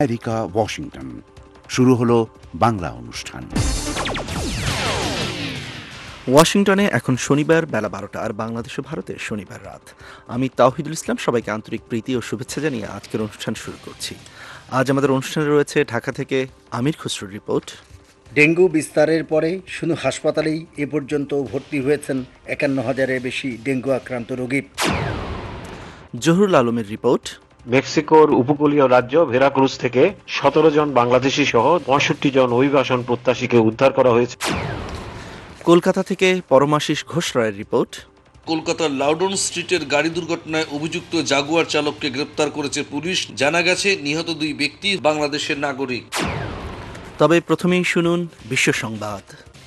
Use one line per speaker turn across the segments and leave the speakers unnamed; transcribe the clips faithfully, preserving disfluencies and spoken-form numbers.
America Washington শুরু হলো বাংলা অনুষ্ঠান।
ওয়াশিংটনে এখন শনিবার বেলা বারোটা, আর বাংলাদেশ ও ভারতে শনিবার রাত। আমি তাওহিদুল ইসলাম সবাইকে আন্তরিক প্রীতি ও শুভেচ্ছা জানিয়ে আজকের অনুষ্ঠান শুরু করছি। আজ আমাদের অনুষ্ঠানে রয়েছে ঢাকা থেকে আমির খসরুর রিপোর্ট।
ডেঙ্গু বিস্তারের পরে শুধু হাসপাতালেই এ পর্যন্ত ভর্তি হয়েছেন একান্ন হাজারের বেশি ডেঙ্গু আক্রান্ত রোগী।
জহুরুল আলমের রিপোর্ট।
মেক্সিকোর উপকূলীয় রাজ্য ভেরাক্রুজ থেকে সতেরো জন বাংলাদেশি সহ পঁয়ষট্টি জন অভিবাসন প্রত্যাশীকে উদ্ধার করা হয়েছে।
কলকাতা থেকে পরমাশিস ঘোষ রায়ের রিপোর্ট।
কলকাতার লাউডন স্ট্রিটের গাড়ি দুর্ঘটনায় অভিযুক্ত জাগুয়ার চালককে গ্রেপ্তার করেছে পুলিশ। জানা গেছে নিহত দুই ব্যক্তি বাংলাদেশের নাগরিক।
তবে প্রথমেই শুনুন বিশ্ব সংবাদ।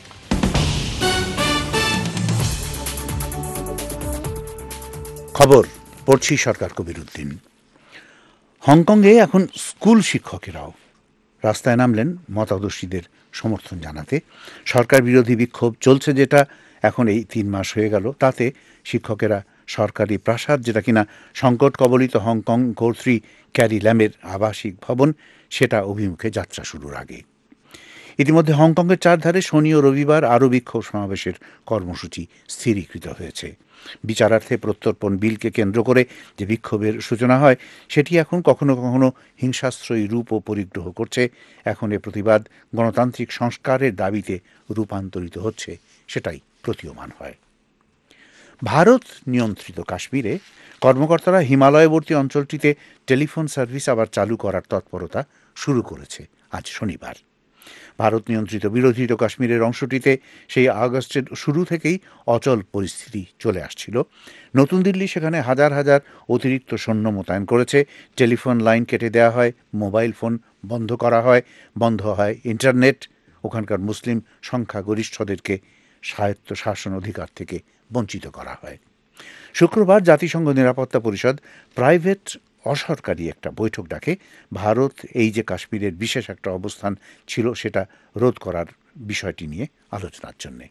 খবর পড়ছি সরকার কবির উদ্দিন। হংকংয়ে এখন স্কুল শিক্ষকেরাও রাস্তায় নামলেন মতাদর্শীদের সমর্থন জানাতে। সরকার বিরোধী বিক্ষোভ চলছে যেটা এখন এই তিন মাস হয়ে গেল, তাতে শিক্ষকেরা সরকারি প্রাসাদ, যেটা কিনা সংকট কবলিত হংকং কর্তৃ ক্যারি ল্যামের আবাসিক ভবন, সেটা অভিমুখে যাত্রা শুরুর আগে ইতিমধ্যে হংকংয়ের চারধারে শনি ও রবিবার আরও বিক্ষোভ সমাবেশের কর্মসূচি স্থিরীকৃত হয়েছে। বিচারার্থে প্রত্যর্পণ বিলকে কেন্দ্র করে যে বিক্ষোভের সূচনা হয়, সেটি এখন কখনো কখনো হিংসাশ্রয়ী রূপও পরিগ্রহ করছে। এখন এ প্রতিবাদ গণতান্ত্রিক সংস্কারের দাবিতে রূপান্তরিত হচ্ছে, সেটাই প্রতীয়মান হয়। ভারত নিয়ন্ত্রিত কাশ্মীরে কর্মকর্তারা হিমালয়বর্তী অঞ্চলটিতে টেলিফোন সার্ভিস আবার চালু করার তৎপরতা শুরু করেছে আজ শনিবার। ভারত নিয়ন্ত্রিত বিরোধিত কাশ্মীরের অংশটিতে সেই আগস্টের শুরু থেকেই অচল পরিস্থিতি চলে আসছিল। নতুন দিল্লি সেখানে হাজার হাজার অতিরিক্ত সৈন্য মোতায়েন করেছে। টেলিফোন লাইন কেটে দেওয়া হয়, মোবাইল ফোন বন্ধ করা হয়, বন্ধ হয় ইন্টারনেট। ওখানকার মুসলিম সংখ্যাগরিষ্ঠদেরকে স্বায়ত্ত শাসন অধিকার থেকে বঞ্চিত করা হয়। শুক্রবার জাতিসংঘ নিরাপত্তা পরিষদ প্রাইভেট অসরকারি একটা বৈঠক ডাকে। ভারত এই যে কাশ্মীরের বিশেষ একটা অবস্থান ছিল, সেটা রোধ করার বিষয়টি নিয়ে আলোচনার জন্যে।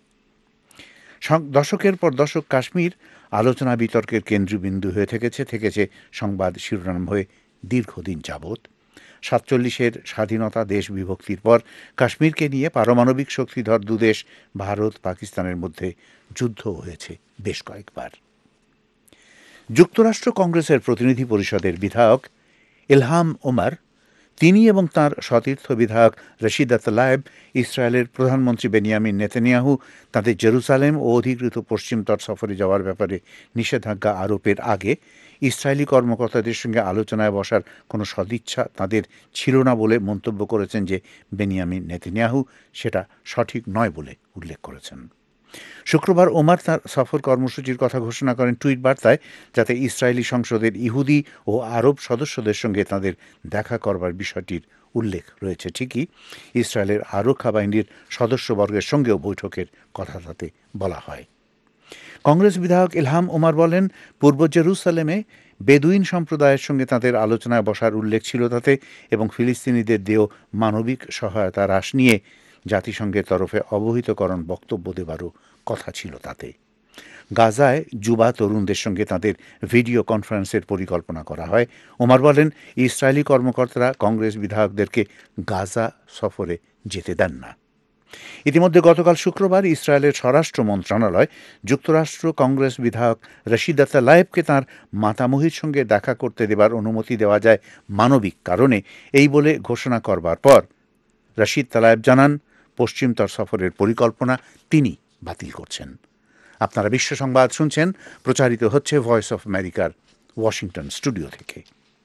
দশকের পর দশক কাশ্মীর আলোচনা বিতর্কের কেন্দ্রবিন্দু হয়ে থেকেছে থেকেছে সংবাদ শিরোনাম হয়ে দীর্ঘদিন যাবৎ। সাতচল্লিশের স্বাধীনতা দেশ বিভক্তির পর কাশ্মীরকে নিয়ে পারমাণবিক শক্তিধর দুদেশ ভারত পাকিস্তানের মধ্যে যুদ্ধ হয়েছে বেশ কয়েকবার। যুক্তরাষ্ট্র কংগ্রেসের প্রতিনিধি পরিষদের বিধায়ক ইলহাম ওমর, তিনি এবং তাঁর সতীর্থ বিধায়ক রশিদা তলায়েব ইসরায়েলের প্রধানমন্ত্রী বেনিয়ামিন নেতানিয়াহু তাদের জেরুজালেম ও অধিকৃত পশ্চিম তট সফরে যাওয়ার ব্যাপারে নিষেধাজ্ঞা আরোপের আগে ইসরায়েলি কর্মকর্তাদের সঙ্গে আলোচনায় বসার কোনো সদিচ্ছা তাদের ছিল না বলে মন্তব্য করেছেন যে বেনিয়ামিন নেতানিয়াহু সেটা সঠিক নয় বলে উল্লেখ করেছেন। শুক্রবার ওমর তাঁর সফর কর্মসূচির কথা ঘোষণা করেন টুইট বার্তায়, যাতে ইসরায়েলি সংসদের ইহুদি ও আরব সদস্যদের সঙ্গে তাঁদের দেখা করবার বিষয়টির উল্লেখ রয়েছে ঠিকই, ইসরায়েলের আরক্ষা বাহিনীর সদস্যবর্গের সঙ্গেও বৈঠকের কথা তাতে বলা হয়। কংগ্রেস বিধায়ক ইলহাম ওমর বলেন, পূর্ব জেরুসালেমে বেদুইন সম্প্রদায়ের সঙ্গে তাদের আলোচনায় বসার উল্লেখ ছিল তাতে, এবং ফিলিস্তিনিদের দেয় মানবিক সহায়তা হ্রাস নিয়ে জাতিসংঘের তরফে অবহিতকরণ বক্তব্য দেবারও কথা ছিল তাতে। গাজায় যুবা তরুণদের সঙ্গে তাদের ভিডিও কনফারেন্সের পরিকল্পনা করা হয়। ওমর বলেন, ইসরায়েলি কর্মকর্তারা কংগ্রেস বিধায়কদেরকে গাজা সফরে যেতে দেন না। ইতিমধ্যে গতকাল শুক্রবার ইসরায়েলের স্বরাষ্ট্র মন্ত্রণালয় যুক্তরাষ্ট্র কংগ্রেস বিধায়ক রশিদা তলায়েবকে তাঁর মাতামহীর সঙ্গে দেখা করতে দেবার অনুমতি দেওয়া যায় মানবিক কারণে, এই বলে ঘোষণা করবার পর রশিদ তলায়েব জানান, পশ্চিম তট সফরের পরিকল্পনা তিনি বাতিল করছেন। আপনারা বিশ্ব সংবাদ শুনছেন, প্রচারিত হচ্ছে ভয়েস অফ আমেরিকার ওয়াশিংটন স্টুডিও থেকে।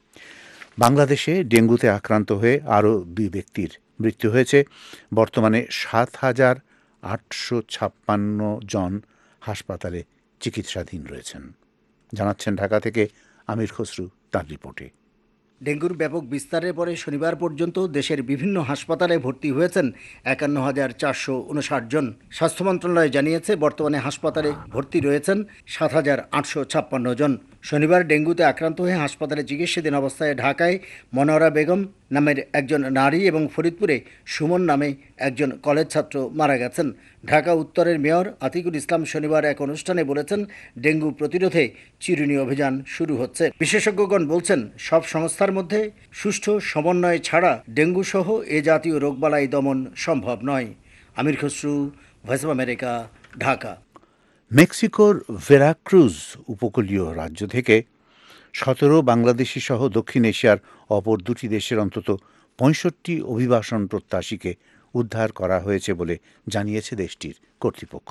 বাংলাদেশে ডেঙ্গুতে আক্রান্ত হয়ে আরও দুই ব্যক্তির মৃত্যু হয়েছে। বর্তমানে সাত হাজার আটশো ছাপ্পান্ন জন হাসপাতালে চিকিৎসাধীন রয়েছেন, জানাচ্ছেন ঢাকা থেকে আমির খসরু তার রিপোর্টে।
ডেঙ্গুর ব্যাপক বিস্তারের পরে শনিবার পর্যন্ত দেশের বিভিন্ন হাসপাতালে ভর্তি হয়েছেন একান্ন হাজার চারশো উনষাট জন। স্বাস্থ্য মন্ত্রণালয় জানিয়েছে, বর্তমানে হাসপাতালে ভর্তি রয়েছেন সাত হাজার আটশো ছাপ্পান্ন জন। শনিবার ডেঙ্গুতে আক্রান্ত হয়ে হাসপাতালে চিকিৎসাধীন অবস্থায় ঢাকায় মনোয়ারা বেগম, নামের একজন নারী এবং ফরিদপুরে সুমন নামে একজন কলেজ ছাত্র মারা গেছেন। ঢাকা উত্তরের মেয়র আতিকুল ইসলাম শনিবার এক অনুষ্ঠানে বলেছেন, ডেঙ্গু প্রতিরোধে চিরুনি অভিযান শুরু হচ্ছে। বিশেষজ্ঞগণ বলছেন, সব সংস্থার মধ্যে সুষ্ঠু সমন্বয় ছাড়া ডেঙ্গু সহ এ জাতীয় রোগবালাই দমন সম্ভব নয়। Amir Khasru, Voice of America, Dhaka.
মেক্সিকোর ভেরাক্রুজ উপকূলীয় রাজ্য থেকে সতেরো বাংলাদেশি সহ দক্ষিণ এশিয়ার অপর দুটি দেশের অন্তত পঁয়ষট্টি অভিবাসন প্রত্যাশীকে উদ্ধার করা হয়েছে বলে জানিয়েছে দেশটির কর্তৃপক্ষ।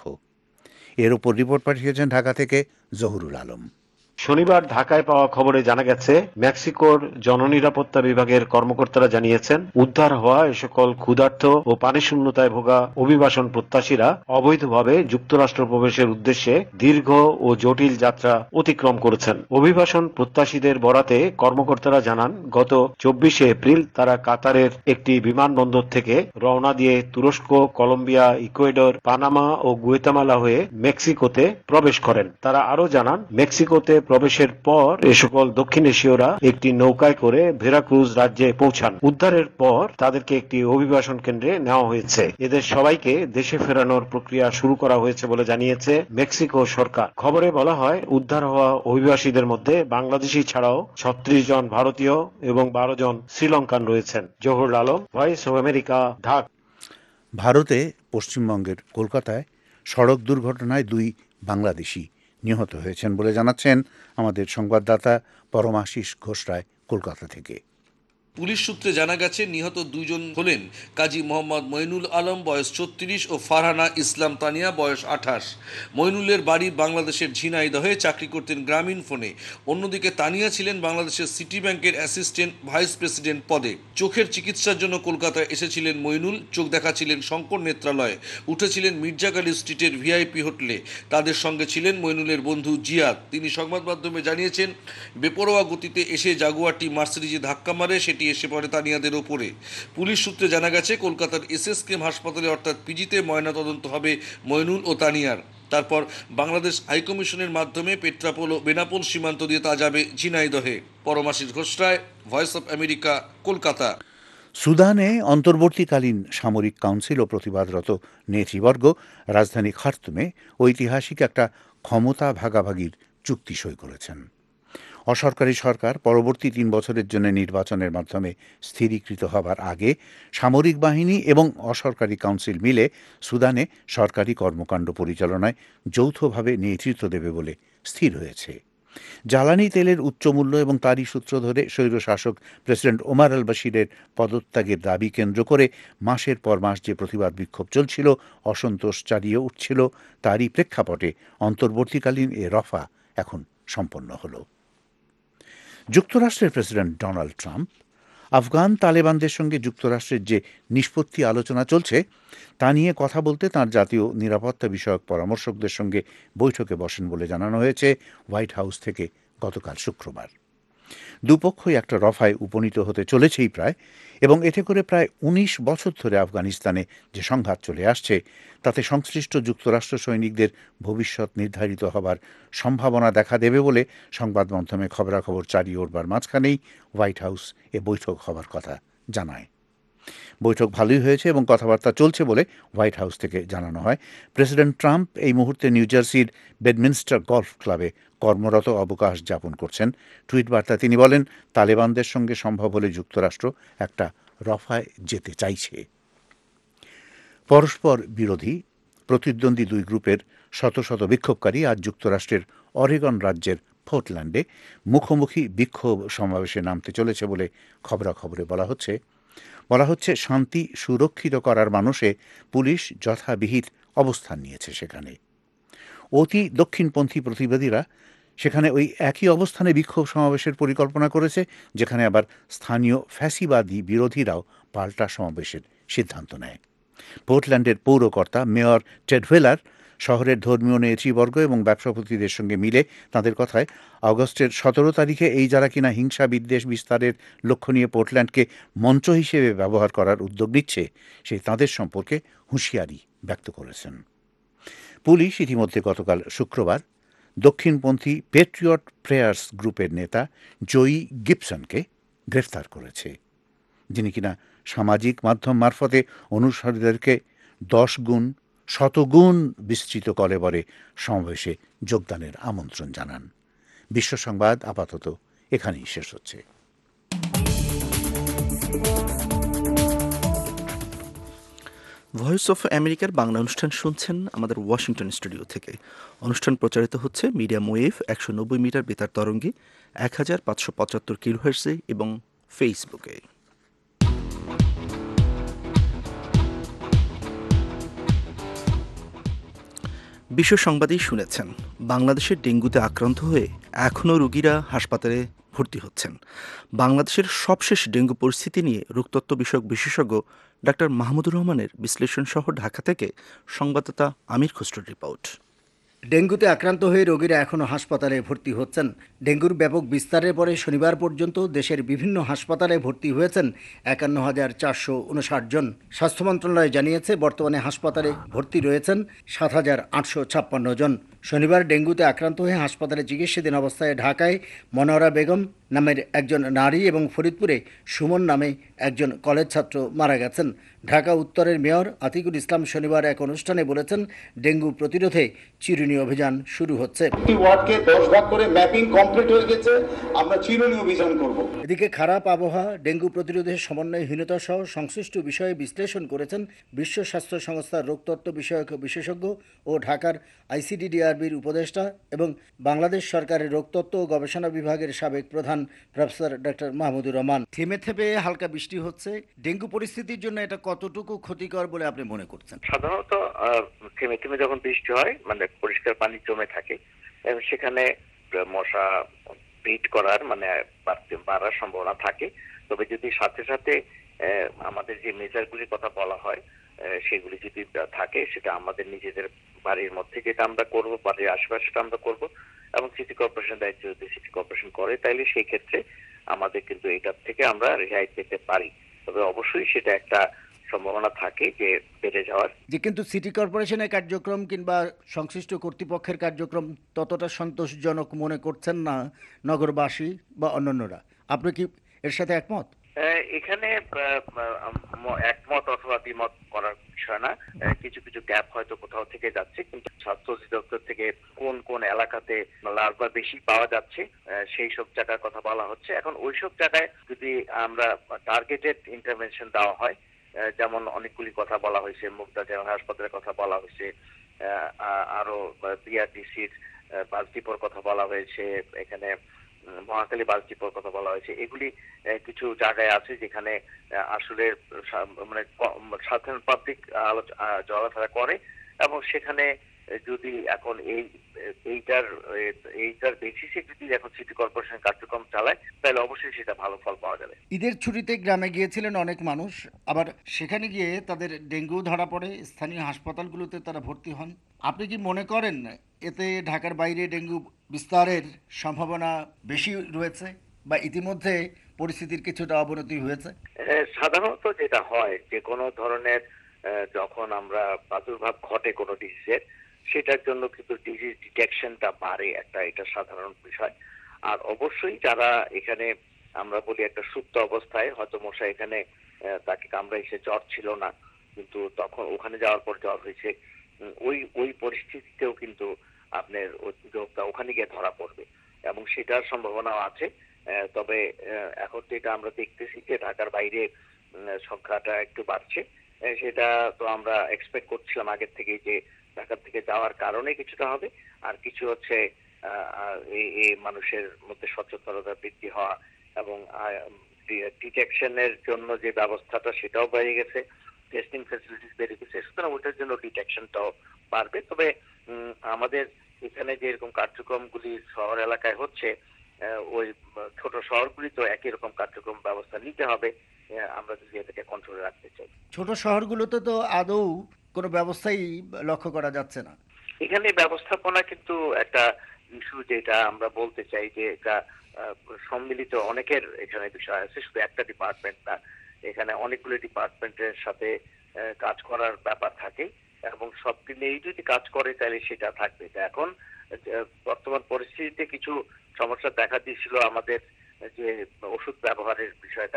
এর ওপর রিপোর্ট পাঠিয়েছেন ঢাকা থেকে জহুরুল আলম।
শনিবার ঢাকায় পাওয়া খবরে জানা গেছে, মেক্সিকোর জননিরাপত্তা বিভাগের কর্মকর্তারা জানিয়েছেন, উদ্ধার হওয়া এ সকল ক্ষুধার্ত ও পানিশূন্যতায় ভোগা অভিবাসন প্রত্যাশীরা অবৈধভাবে যুক্তরাষ্ট্র প্রবেশের উদ্দেশ্যে দীর্ঘ ও জটিল যাত্রা অতিক্রম করেছেন। অভিবাসন প্রত্যাশীদের বরাতে কর্মকর্তারা জানান, গত চব্বিশে এপ্রিল তারা কাতারের একটি বিমানবন্দর থেকে রওনা দিয়ে তুরস্ক, কলম্বিয়া, ইকুয়েডর, পানামা ও গুয়েতামালা হয়ে মেক্সিকোতে প্রবেশ করেন। তারা আরও জানান, মেক্সিকোতে প্রবেশের পর এ সকল দক্ষিণ এশীয়রা একটি নৌকায় করে ভেরাক্রুজ রাজ্যে পৌঁছান। উদ্ধারের পর তাদেরকে একটি অভিবাসন কেন্দ্রে নেওয়া হয়েছে। এদের সবাইকে দেশে ফেরানোর প্রক্রিয়া শুরু করা হয়েছে বলে জানিয়েছে মেক্সিকো সরকার। খবরে বলা হয়, উদ্ধার হওয়া অভিবাসীদের মধ্যে বাংলাদেশি ছাড়াও ছত্রিশ জন ভারতীয় এবং বারো জন শ্রীলঙ্কান রয়েছেন। Zahurul Alam, Voice of America, Dhaka.
ভারতে পশ্চিমবঙ্গের কলকাতায় সড়ক দুর্ঘটনায় দুই বাংলাদেশি নিহত হয়েছেন বলে জানাচ্ছেন আমাদের সংবাদদাতা পরমাশিস ঘোষরায় কলকাতা থেকে।
পুলিশ সূত্রে জানা গেছে, নিহত দুজন হলেন কাজী মোহাম্মদ মইনুল আলম বয়স ছত্রিশ ও ফারহানা ইসলাম তানিয়া বয়স আঠাশ। মইনুলের বাড়ি বাংলাদেশের ঝিনাইদহে, চাকরি করতেন গ্রামীণ ফোনে। অন্যদিকে তানিয়া ছিলেন বাংলাদেশের সিটি ব্যাংকের অ্যাসিস্ট্যান্ট ভাইস প্রেসিডেন্ট পদে। চোখের চিকিৎসার জন্য কলকাতায় এসেছিলেন মইনুল। চোখ দেখাচ্ছিলেন শঙ্কর নেত্রালয়ে, উঠেছিলেন মির্জাকালী স্ট্রিটের ভিআইপি হোটেলে। তাদের সঙ্গে ছিলেন মইনুলের বন্ধু জিয়াদ। তিনি সংবাদ মাধ্যমে জানিয়েছেন, বেপরোয়া গতিতে এসে জাগুয়ারটি মার্সিডিজে ধাক্কা মারে, সেটি এসে পড়ে তানিয়াদের ওপরে। পুলিশ সূত্রে জানা গেছে, কলকাতার এসএসকেএম হাসপাতালে অর্থাৎ পিজিতে ময়নাতদন্ত হবে মইনুল ও তানিয়ার। তারপর বাংলাদেশ হাইকমিশনের মাধ্যমে পেট্রাপোল ও বেনাপোল সীমান্ত দিয়ে তা যাবে ঝিনাইদহে। Paramashis Ghoshroy, Voice of America, Kolkata.
সুদানে অন্তর্বর্তীকালীন সামরিক কাউন্সিল ও প্রতিবাদরত নেতৃবর্গ রাজধানী খার্তুমে ঐতিহাসিক একটা ক্ষমতা ভাগাভাগির চুক্তি সই করেছেন। অসরকারি সরকার পরবর্তী তিন বছরের জন্য নির্বাচনের মাধ্যমে স্থিরীকৃত হবার আগে সামরিক বাহিনী এবং অসরকারি কাউন্সিল মিলে সুদানে সরকারি কর্মকাণ্ড পরিচালনায় যৌথভাবে নেতৃত্ব দেবে বলে স্থির হয়েছে। জ্বালানি তেলের উচ্চমূল্য এবং তারই সূত্র ধরে স্বৈরশাসক প্রেসিডেন্ট ওমার আল বশিরের পদত্যাগের দাবি কেন্দ্র করে মাসের পর মাস যে প্রতিবাদ বিক্ষোভ চলছিল, অসন্তোষ চালিয়ে উঠছিল, তারই প্রেক্ষাপটে অন্তর্বর্তীকালীন এ রফা এখন সম্পন্ন হল। যুক্তরাষ্ট্রের প্রেসিডেন্ট ডোনাল্ড ট্রাম্প আফগান তালেবানদের সঙ্গে যুক্তরাষ্ট্রের যে নিষ্পত্তি আলোচনা চলছে তা নিয়ে কথা বলতে তাঁর জাতীয় নিরাপত্তা বিষয়ক পরামর্শকদের সঙ্গে বৈঠকে বসেন বলে জানানো হয়েছে হোয়াইট হাউস থেকে গতকাল শুক্রবার। দুপক্ষই একটা রফায় উপনীত হতে চলেছেই প্রায়, এবং এতে করে প্রায় উনিশ বছর ধরে আফগানিস্তানে যে সংঘাত চলে আসছে তাতে সংশ্লিষ্ট যুক্তরাষ্ট্র সৈনিকদের ভবিষ্যৎ নির্ধারিত হবার সম্ভাবনা দেখা দেবে বলে সংবাদ মাধ্যমে খবরাখবর চালিয়ে উঠবার মাঝখানেই হোয়াইট হাউস এ বৈঠক হবার কথা জানায়। বৈঠক ভালোই হয়েছে এবং কথাবার্তা চলছে বলে হোয়াইট হাউস থেকে জানানো হয়। প্রেসিডেন্ট ট্রাম্প এই মুহূর্তে নিউ জার্সির বেডমিনস্টার গলফ ক্লাবে কর্মরত অবকাশ যাপন করছেন। টুইট বার্তায় তিনি বলেন, তালেবানদের সঙ্গে সম্ভব হলে যুক্তরাষ্ট্র একটা রফায় যেতে চাইছে। পরস্পর বিরোধী প্রতিদ্বন্দ্বী দুই গ্রুপের শত শত বিক্ষোভকারী আজ যুক্তরাষ্ট্রের অরেগন রাজ্যের পোর্টল্যান্ডে মুখোমুখি বিক্ষোভ সমাবেশে নামতে চলেছে বলে খবরাখবরে বলা হচ্ছে। বলা হচ্ছে শান্তি সুরক্ষিত করার মানুষে পুলিশ যথাবিহিত অবস্থান নিয়েছে সেখানে। অতি দক্ষিণপন্থী প্রতিবাদীরা সেখানে ওই একই অবস্থানে বিক্ষোভ সমাবেশের পরিকল্পনা করেছে, যেখানে আবার স্থানীয় ফ্যাসিবাদী বিরোধীরাও পাল্টা সমাবেশের সিদ্ধান্ত নেয়। পোর্টল্যান্ডের পৌরকর্তা মেয়র টেড হুয়েলার শহরের ধর্মীয় নেতৃবর্গ এবং ব্যবসাপতিদের সঙ্গে মিলে তাঁদের কথায় আগস্টের সতেরো তারিখে এই যারা কিনা হিংসা বিদ্বেষ বিস্তারের লক্ষ্য নিয়ে পোর্টল্যান্ডকে মঞ্চ হিসেবে ব্যবহার করার উদ্যোগ নিচ্ছে সেই তাঁদের সম্পর্কে হুঁশিয়ারি ব্যক্ত করেছেন। পুলিশ ইতিমধ্যে গতকাল শুক্রবার দক্ষিণপন্থী পেট্রিয়ট প্রেয়ার্স গ্রুপের নেতা জয়ী গিবসনকে গ্রেফতার করেছে। যিনি কিনা সামাজিক মাধ্যম মারফতে অনুসারীদেরকে দশ গুণ শতগুণ বিস্তৃত কলেবরে সমাবেশে যোগদানের আমন্ত্রণ জানান। বিশ্ব সংবাদ আপাতত এখানেই শেষ হচ্ছে।
ভয়েস অফ আমেরিকার বাংলা অনুষ্ঠান শুনছেন আমাদের ওয়াশিংটন স্টুডিও থেকে। অনুষ্ঠান প্রচারিত হচ্ছে মিডিয়াম ওয়েভ একশো নব্বই মিটার বেতার তরঙ্গে এক হাজার পাঁচশো পঁচাত্তর কিলোহার্টজে এবং ফেসবুকে। বিশ্ব সংবাদেই শুনেছেন, বাংলাদেশের ডেঙ্গুতে আক্রান্ত হয়ে এখনও রোগীরা হাসপাতালে ভর্তি হচ্ছেন। বাংলাদেশের সবশেষ ডেঙ্গু পরিস্থিতি নিয়ে রোগতত্ত্ব বিষয়ক বিশেষজ্ঞ ডাক্তার মাহমুদুর রহমানের বিশ্লেষণ সহ ঢাকা থেকে সংবাদদাতা আমির খসরুর রিপোর্ট।
ডেঙ্গুতে আক্রান্ত হয়ে রোগীরা এখনও হাসপাতালে ভর্তি হচ্ছেন। ডেঙ্গুর ব্যাপক বিস্তারের পরে শনিবার পর্যন্ত দেশের বিভিন্ন হাসপাতালে ভর্তি হয়েছেন একান্ন হাজার চারশো উনষাট জন। স্বাস্থ্য মন্ত্রণালয় জানিয়েছে বর্তমানে হাসপাতালে ভর্তি রয়েছেন সাত হাজার আটশো ছাপ্পান্ন জন। শনিবার ডেঙ্গুতে আক্রান্ত হয়ে হাসপাতালে চিকিৎসাধীন অবস্থায় ঢাকায় মনোয়ারা বেগম নামের একজন নারী এবং ফরিদপুরে সুমন নামে একজন কলেজ ছাত্র মারা গেছেন। ঢাকা উত্তরের মেয়র আতিকুল ইসলাম শনিবার এক অনুষ্ঠানে বলেছেন, ডেঙ্গু প্রতিরোধে চিরুনি অভিযান শুরু হচ্ছে।
একটি ওয়ার্ডকে দশ ভাগ করে ম্যাপিং কমপ্লিট হয়ে গেছে, আমরা চিরুনি অভিযান করব।
এদিকে খারাপ আবহাওয়া, ডেঙ্গু প্রতিরোধে সমন্বয়হীনতা সহ সংশ্লিষ্ট বিষয়ে বিশ্লেষণ করেছেন বিশ্ব স্বাস্থ্য সংস্থার রোগতত্ত্ব বিষয়ক বিশেষজ্ঞ ও ঢাকার আইসিডিডিআরবির উপদেষ্টা এবং বাংলাদেশ সরকারের রোগতত্ত্ব ও গবেষণা বিভাগের সাবেক প্রধান প্রফেসর ডক্টর মাহমুদুর রহমান। থেমে থেমে হালকা বৃষ্টি হচ্ছে, ডেঙ্গু পরিস্থিতির জন্য এটা কতটুকু ক্ষতিকর বলে আপনি মনে করছেন?
সাধারণত থেমে থেমে যখন বৃষ্টি হয়, মানে পরিষ্কার পানি জমে থাকে, সেখানে মশা ব্রিড করার মানে বাড়ার সম্ভাবনা থাকে। তবে যদি সাথে সাথে আমাদের যে মেজারগুলির কথা বলা হয় সেগুলি যদি থাকে, সেটা আমাদের নিজেদের বাড়ির মধ্যে যেটা আমরা করব, বাড়ির আশেপাশে সেটা আমরা করব, এবং সিটি কর্পোরেশন দায়িত্ব যদি সিটি কর্পোরেশন করে, তাইলে সেই ক্ষেত্রে আমাদের কিন্তু এটার থেকে আমরা রেহাই পেতে পারি। তবে অবশ্যই সেটা একটা সম্ভাবনা থাকে যে বেড়ে যাওয়ার।
যে কিন্তু সিটি কর্পোরেশনের কার্যক্রম কিংবা সংশ্লিষ্ট কর্তৃপক্ষের কার্যক্রম ততটা সন্তোষজনক মনে করছেন না নগরবাসী বা অন্যান্যরা। আপনি কি এর সাথে একমত?
এখানে একমত অথবা দ্বিমত করার বিষয় না। কিছু কিছু গ্যাপ হয়তো কোথাও থেকে যাচ্ছে, কিন্তু স্বাস্থ্য অধিদপ্তর থেকে কোন কোন এলাকাতে লার্ভা বেশি পাওয়া যাচ্ছে সেই সব জায়গার কথা বলা হচ্ছে। এখন ওইসব জায়গায় যদি আমরা টার্গেটেড ইন্টারভেনশন দেওয়া হয়, যেমন অনেকগুলি কথা বলা হয়েছে, মুগদা জেনারেল হাসপাতালের কথা বলা হয়েছে, আরো বিআরটিসির বাস ডিপোর কথা বলা হয়েছে, এখানে মহাখালী বাস ডিপোর কথা বলা হয়েছে। এগুলি কিছু জায়গায় আছে যেখানে আসলে মানে সাধারণ পাবলিক চলাফেরা করে, এবং সেখানে যদি এখন এই এইটার এইটার বেসিসে যদি এখন সিটি কর্পোরেশন কার্যক্রম চালায়, তাহলে অবশ্যই সেটা ভালো ফল পাওয়া যাবে।
ঈদের ছুটিতে গ্রামে গিয়েছিলেন অনেক মানুষ, আবার সেখানে গিয়ে তাদের ডেঙ্গু ধরা পড়ে, স্থানীয় হাসপাতালগুলোতে তারা ভর্তি হন। আপনি কি মনে করেন এতে ঢাকার বাইরে ডেঙ্গু বিস্তারের সম্ভাবনা বেশি রয়েছে, বা ইতিমধ্যে পরিস্থিতির কিছুটা অবনতি হয়েছে?
সাধারণত যেটা হয়, যে কোনো ধরনের যখন আমরা প্রাদুর্ভাব ঘটে কোনো ডিজিজের, সেটার জন্য কিন্তু ডিজিজ ডিটেকশনটা বাড়ে, একটা এটা সাধারণ বিষয়। আর অবশ্যই যারা এখানে আমরা বলি একটা সুপ্ত অবস্থায়, হয়তো মশা এখানে তাকে কামড়াইছে, জ্বর ছিল না, কিন্তু তখন ওখানে যাওয়ার পর জ্বর হয়েছে, ওই ওই পরিস্থিতিতেও কিন্তু আপনার রোগটা ওখানে গিয়ে ধরা পড়বে, এবং সেটার সম্ভাবনাও আছে। তবে এখন যেটা আমরা দেখতেছি যে ঢাকার বাইরে সংখ্যাটা একটু বাড়ছে, সেটা তো আমরা এক্সপেক্ট করছিলাম আগের থেকেই যে ঢাকার থেকে যাওয়ার কারণে কিছুটা হবে, আর কিছু হচ্ছে এই মানুষের মধ্যে সচেতনতা বৃদ্ধি হওয়া এবং ডিটেকশনের জন্য যে ব্যবস্থাটা সেটাও বেড়ে গেছে, টেস্টিং ফ্যাসিলিটিস বেড়ে গেছে, সুতরাং ওইটার জন্য ডিটেকশনটাও বাড়বে। তবে আমাদের এখানে যে এরকম কার্যক্রমগুলি শহর এলাকায় হচ্ছে, ওই ছোট শহরগুলি তো একই রকম কার্যক্রম ব্যবস্থা নিতে হবে আমরা যদি এটাকে কন্ট্রোলে রাখতে চাই।
ছোট শহরগুলোতে তো আদৌ কোনো ব্যবস্থাই লক্ষ্য করা যাচ্ছে না।
এখানে ব্যবস্থাপনা কিন্তু একটা ইস্যু, যেটা আমরা বলতে চাই যে এটা সম্মিলিত অনেকের এখানে বিষয় আছে, শুধু একটা ডিপার্টমেন্ট না, এখানে অনেকগুলো ডিপার্টমেন্টের সাথে কাজ করার ব্যাপার থাকে, এবং সব নিয়েই যদি কাজ করে তাহলে সেটা থাকবে। এখন বর্তমান পরিস্থিতিতে কিছু সমস্যা দেখা দিয়েছিল আমাদের যে ওষুধ ব্যবহারের বিষয়টা,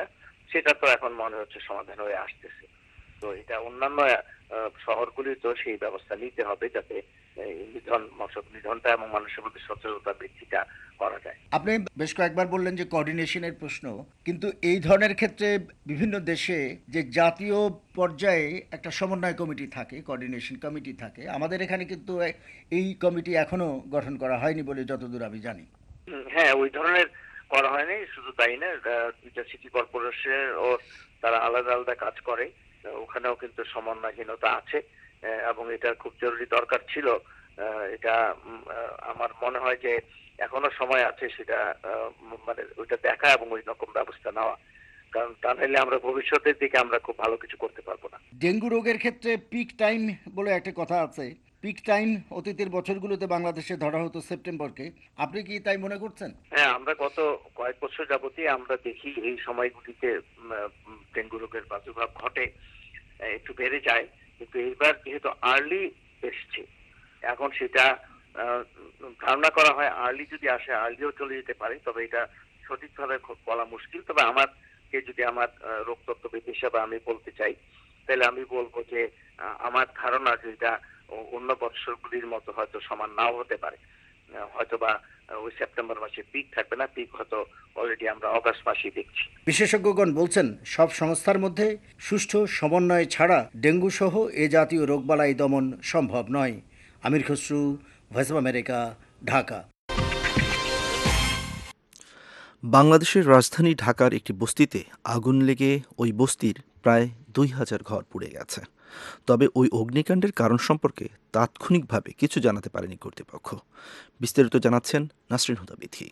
সেটা তো এখন মনে হচ্ছে সমাধান হয়ে আসতেছে। তো এটা অন্যান্য শহরগুলি তো সেই ব্যবস্থা নিতে হবে যাতে নিধন মশক নিধনটা এবং মানুষের মধ্যে সচেতনতা বৃদ্ধিটা করা যায়।
আপনি বেশ কয়েকবার বললেন যে কোঅর্ডিনেশনের প্রশ্ন, কিন্তু এই ধরনের ক্ষেত্রে বিভিন্ন দেশে যে জাতীয় পর্যায়ে একটা সমন্বয় কমিটি থাকে, কোঅর্ডিনেশন কমিটি থাকে, আমাদের এখানে কিন্তু এই কমিটি এখনো গঠন করা হয়নি বলে যতদূর আমি জানি।
হ্যাঁ, ওই ধরনের করা হয়নি। শুধু তাই না, দুইটা সিটি কর্পোরেশন ও তারা আলাদা আলাদা কাজ করে, ওখানেও কিন্তু সমন্বয়হীনতা আছে এবং এটা খুব জরুরি দরকার ছিল। এটা আমার মনে হয় যে এখনো সময় আছে সেটা মানে ওইটা দেখা এবং ওই রকম ব্যবস্থা নেওয়া, কারণ তা নাহলে আমরা ভবিষ্যতের দিকে আমরা খুব ভালো কিছু করতে পারবো না।
ডেঙ্গু রোগের ক্ষেত্রে পিক টাইম বলে একটা কথা আছে। পিক টাইম অতীতের বছরগুলোতে বাংলাদেশে ধরা হতো সেপ্টেম্বরকে, আপনি কি তাই মনে করছেন?
হ্যাঁ, আমরা গত কয়েক বছর যাবতীয় আমরা দেখি এই সময়গুলিতে ডেঙ্গু রোগের প্রাদুর্ভাব ঘটে, একটু বেড়ে যায়, কিন্তু এইবার যেহেতু আর্লি এসছে, এখন সেটা ধারণা করা হয় আর্লি যদি আসে আর্লিও চলে যেতে পারে, তবে এটা সঠিকভাবে বলা মুশকিল। তবে আমাকে যদি আমার রোগ তত্ত্ববিদ হিসাবে আমি বলতে চাই, তাহলে আমি বলবো যে আমার ধারণা যে এটা অন্য বছরগুলির মতো হয়তো সমান নাও হতে পারে, হয়তো বা ওই সেপ্টেম্বর মাসে পিক থাকবে না, পিক হয়তো অলরেডি আমরা অগাস্ট মাসেই দেখছি।
বিশেষজ্ঞগণ বলছেন সব সংস্থার মধ্যে সুষ্ঠু সমন্বয় ছাড়া ডেঙ্গু সহ এ জাতীয় রোগবালাই দমন সম্ভব নয়। Amir Khasru, Voice of America, Dhaka.
বাংলাদেশের রাজধানী ঢাকার একটি বস্তিতে আগুন লেগে ওই বস্তির প্রায় দুই হাজার ঘর পুড়ে গেছে। তবে ওই অগ্নিকাণ্ডের কারণ সম্পর্কে তাৎক্ষণিকভাবে কিছু জানাতে পারেনি কর্তৃপক্ষ। বিস্তারিত জানাচ্ছেন নাসরিন হুদা বিথি।